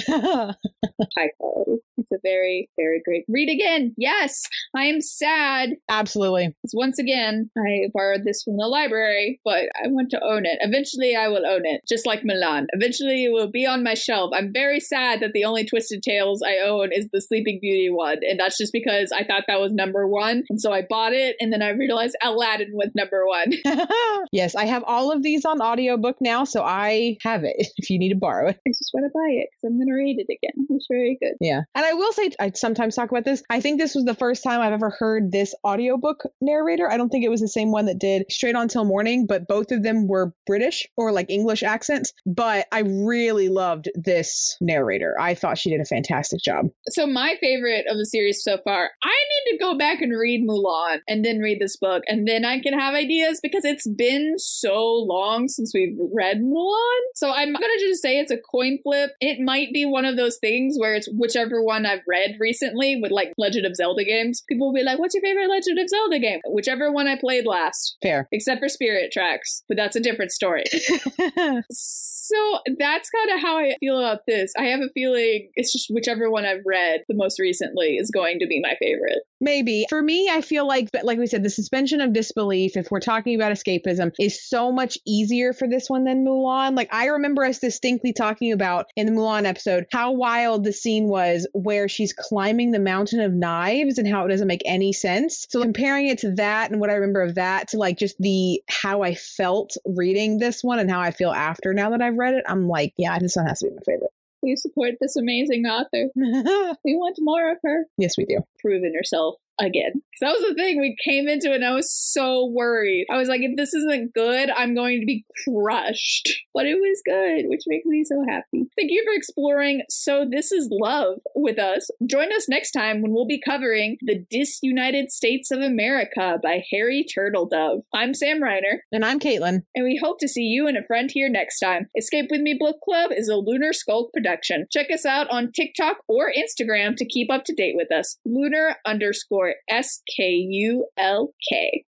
High quality. It's a very, very great read again. Yes, I am sad. Absolutely. Because once again, I borrowed this from the library, but I want to own it. Eventually, I will own it, just like Milan. Eventually, it will be on my shelf. I'm very sad that the only Twisted Tales I own is the Sleeping Beauty one, and that's just because I thought that was number one, and so I bought it, and then I realized Aladdin was number one. Yes, I have all of these on audiobook now, so I have it if you need to borrow it. I just want to buy it because I'm going to read it again. It's very good. Yeah. And I will say, I sometimes talk about this. I think this was the first time I've ever heard this audiobook narrator. I don't think it was the same one that did Straight On Till Morning, but both of them were British or like English accents. But I really loved this narrator. narrator. I thought she did a fantastic job. So my favorite of the series so far, I need to go back and read Mulan and then read this book, and then I can have ideas because it's been so long since we've read Mulan. So I'm gonna just say it's a coin flip. It might be one of those things where it's whichever one I've read recently with like Legend of Zelda games. People will be like, what's your favorite Legend of Zelda game? Whichever one I played last. Fair. Except for Spirit Tracks, but that's a different story. So that's kind of how I feel about this. I have a feeling it's just whichever one I've read the most recently is going to be my favorite. Maybe. For me, I feel like, like we said, the suspension of disbelief, if we're talking about escapism, is so much easier for this one than Mulan. Like, I remember us distinctly talking about in the Mulan episode how wild the scene was where she's climbing the mountain of knives and how it doesn't make any sense. So comparing it to that and what I remember of that to like just the how I felt reading this one and how I feel after now that I've read it, I'm like, yeah, this one has to be my favorite. We support this amazing author. We want more of her. Yes, we do. Proven herself again. Because that was the thing. We came into it and I was so worried. I was like, if this isn't good, I'm going to be crushed. But it was good, which makes me so happy. Thank you for exploring So This Is Love with us. Join us next time when we'll be covering The Disunited States of America by Harry Turtledove. I'm Sam Reiner. And I'm Caitlin. And we hope to see you and a friend here next time. Escape With Me Book Club is a Lunar Skulk production. Check us out on TikTok or Instagram to keep up to date with us. Lunar underscore S K U L K.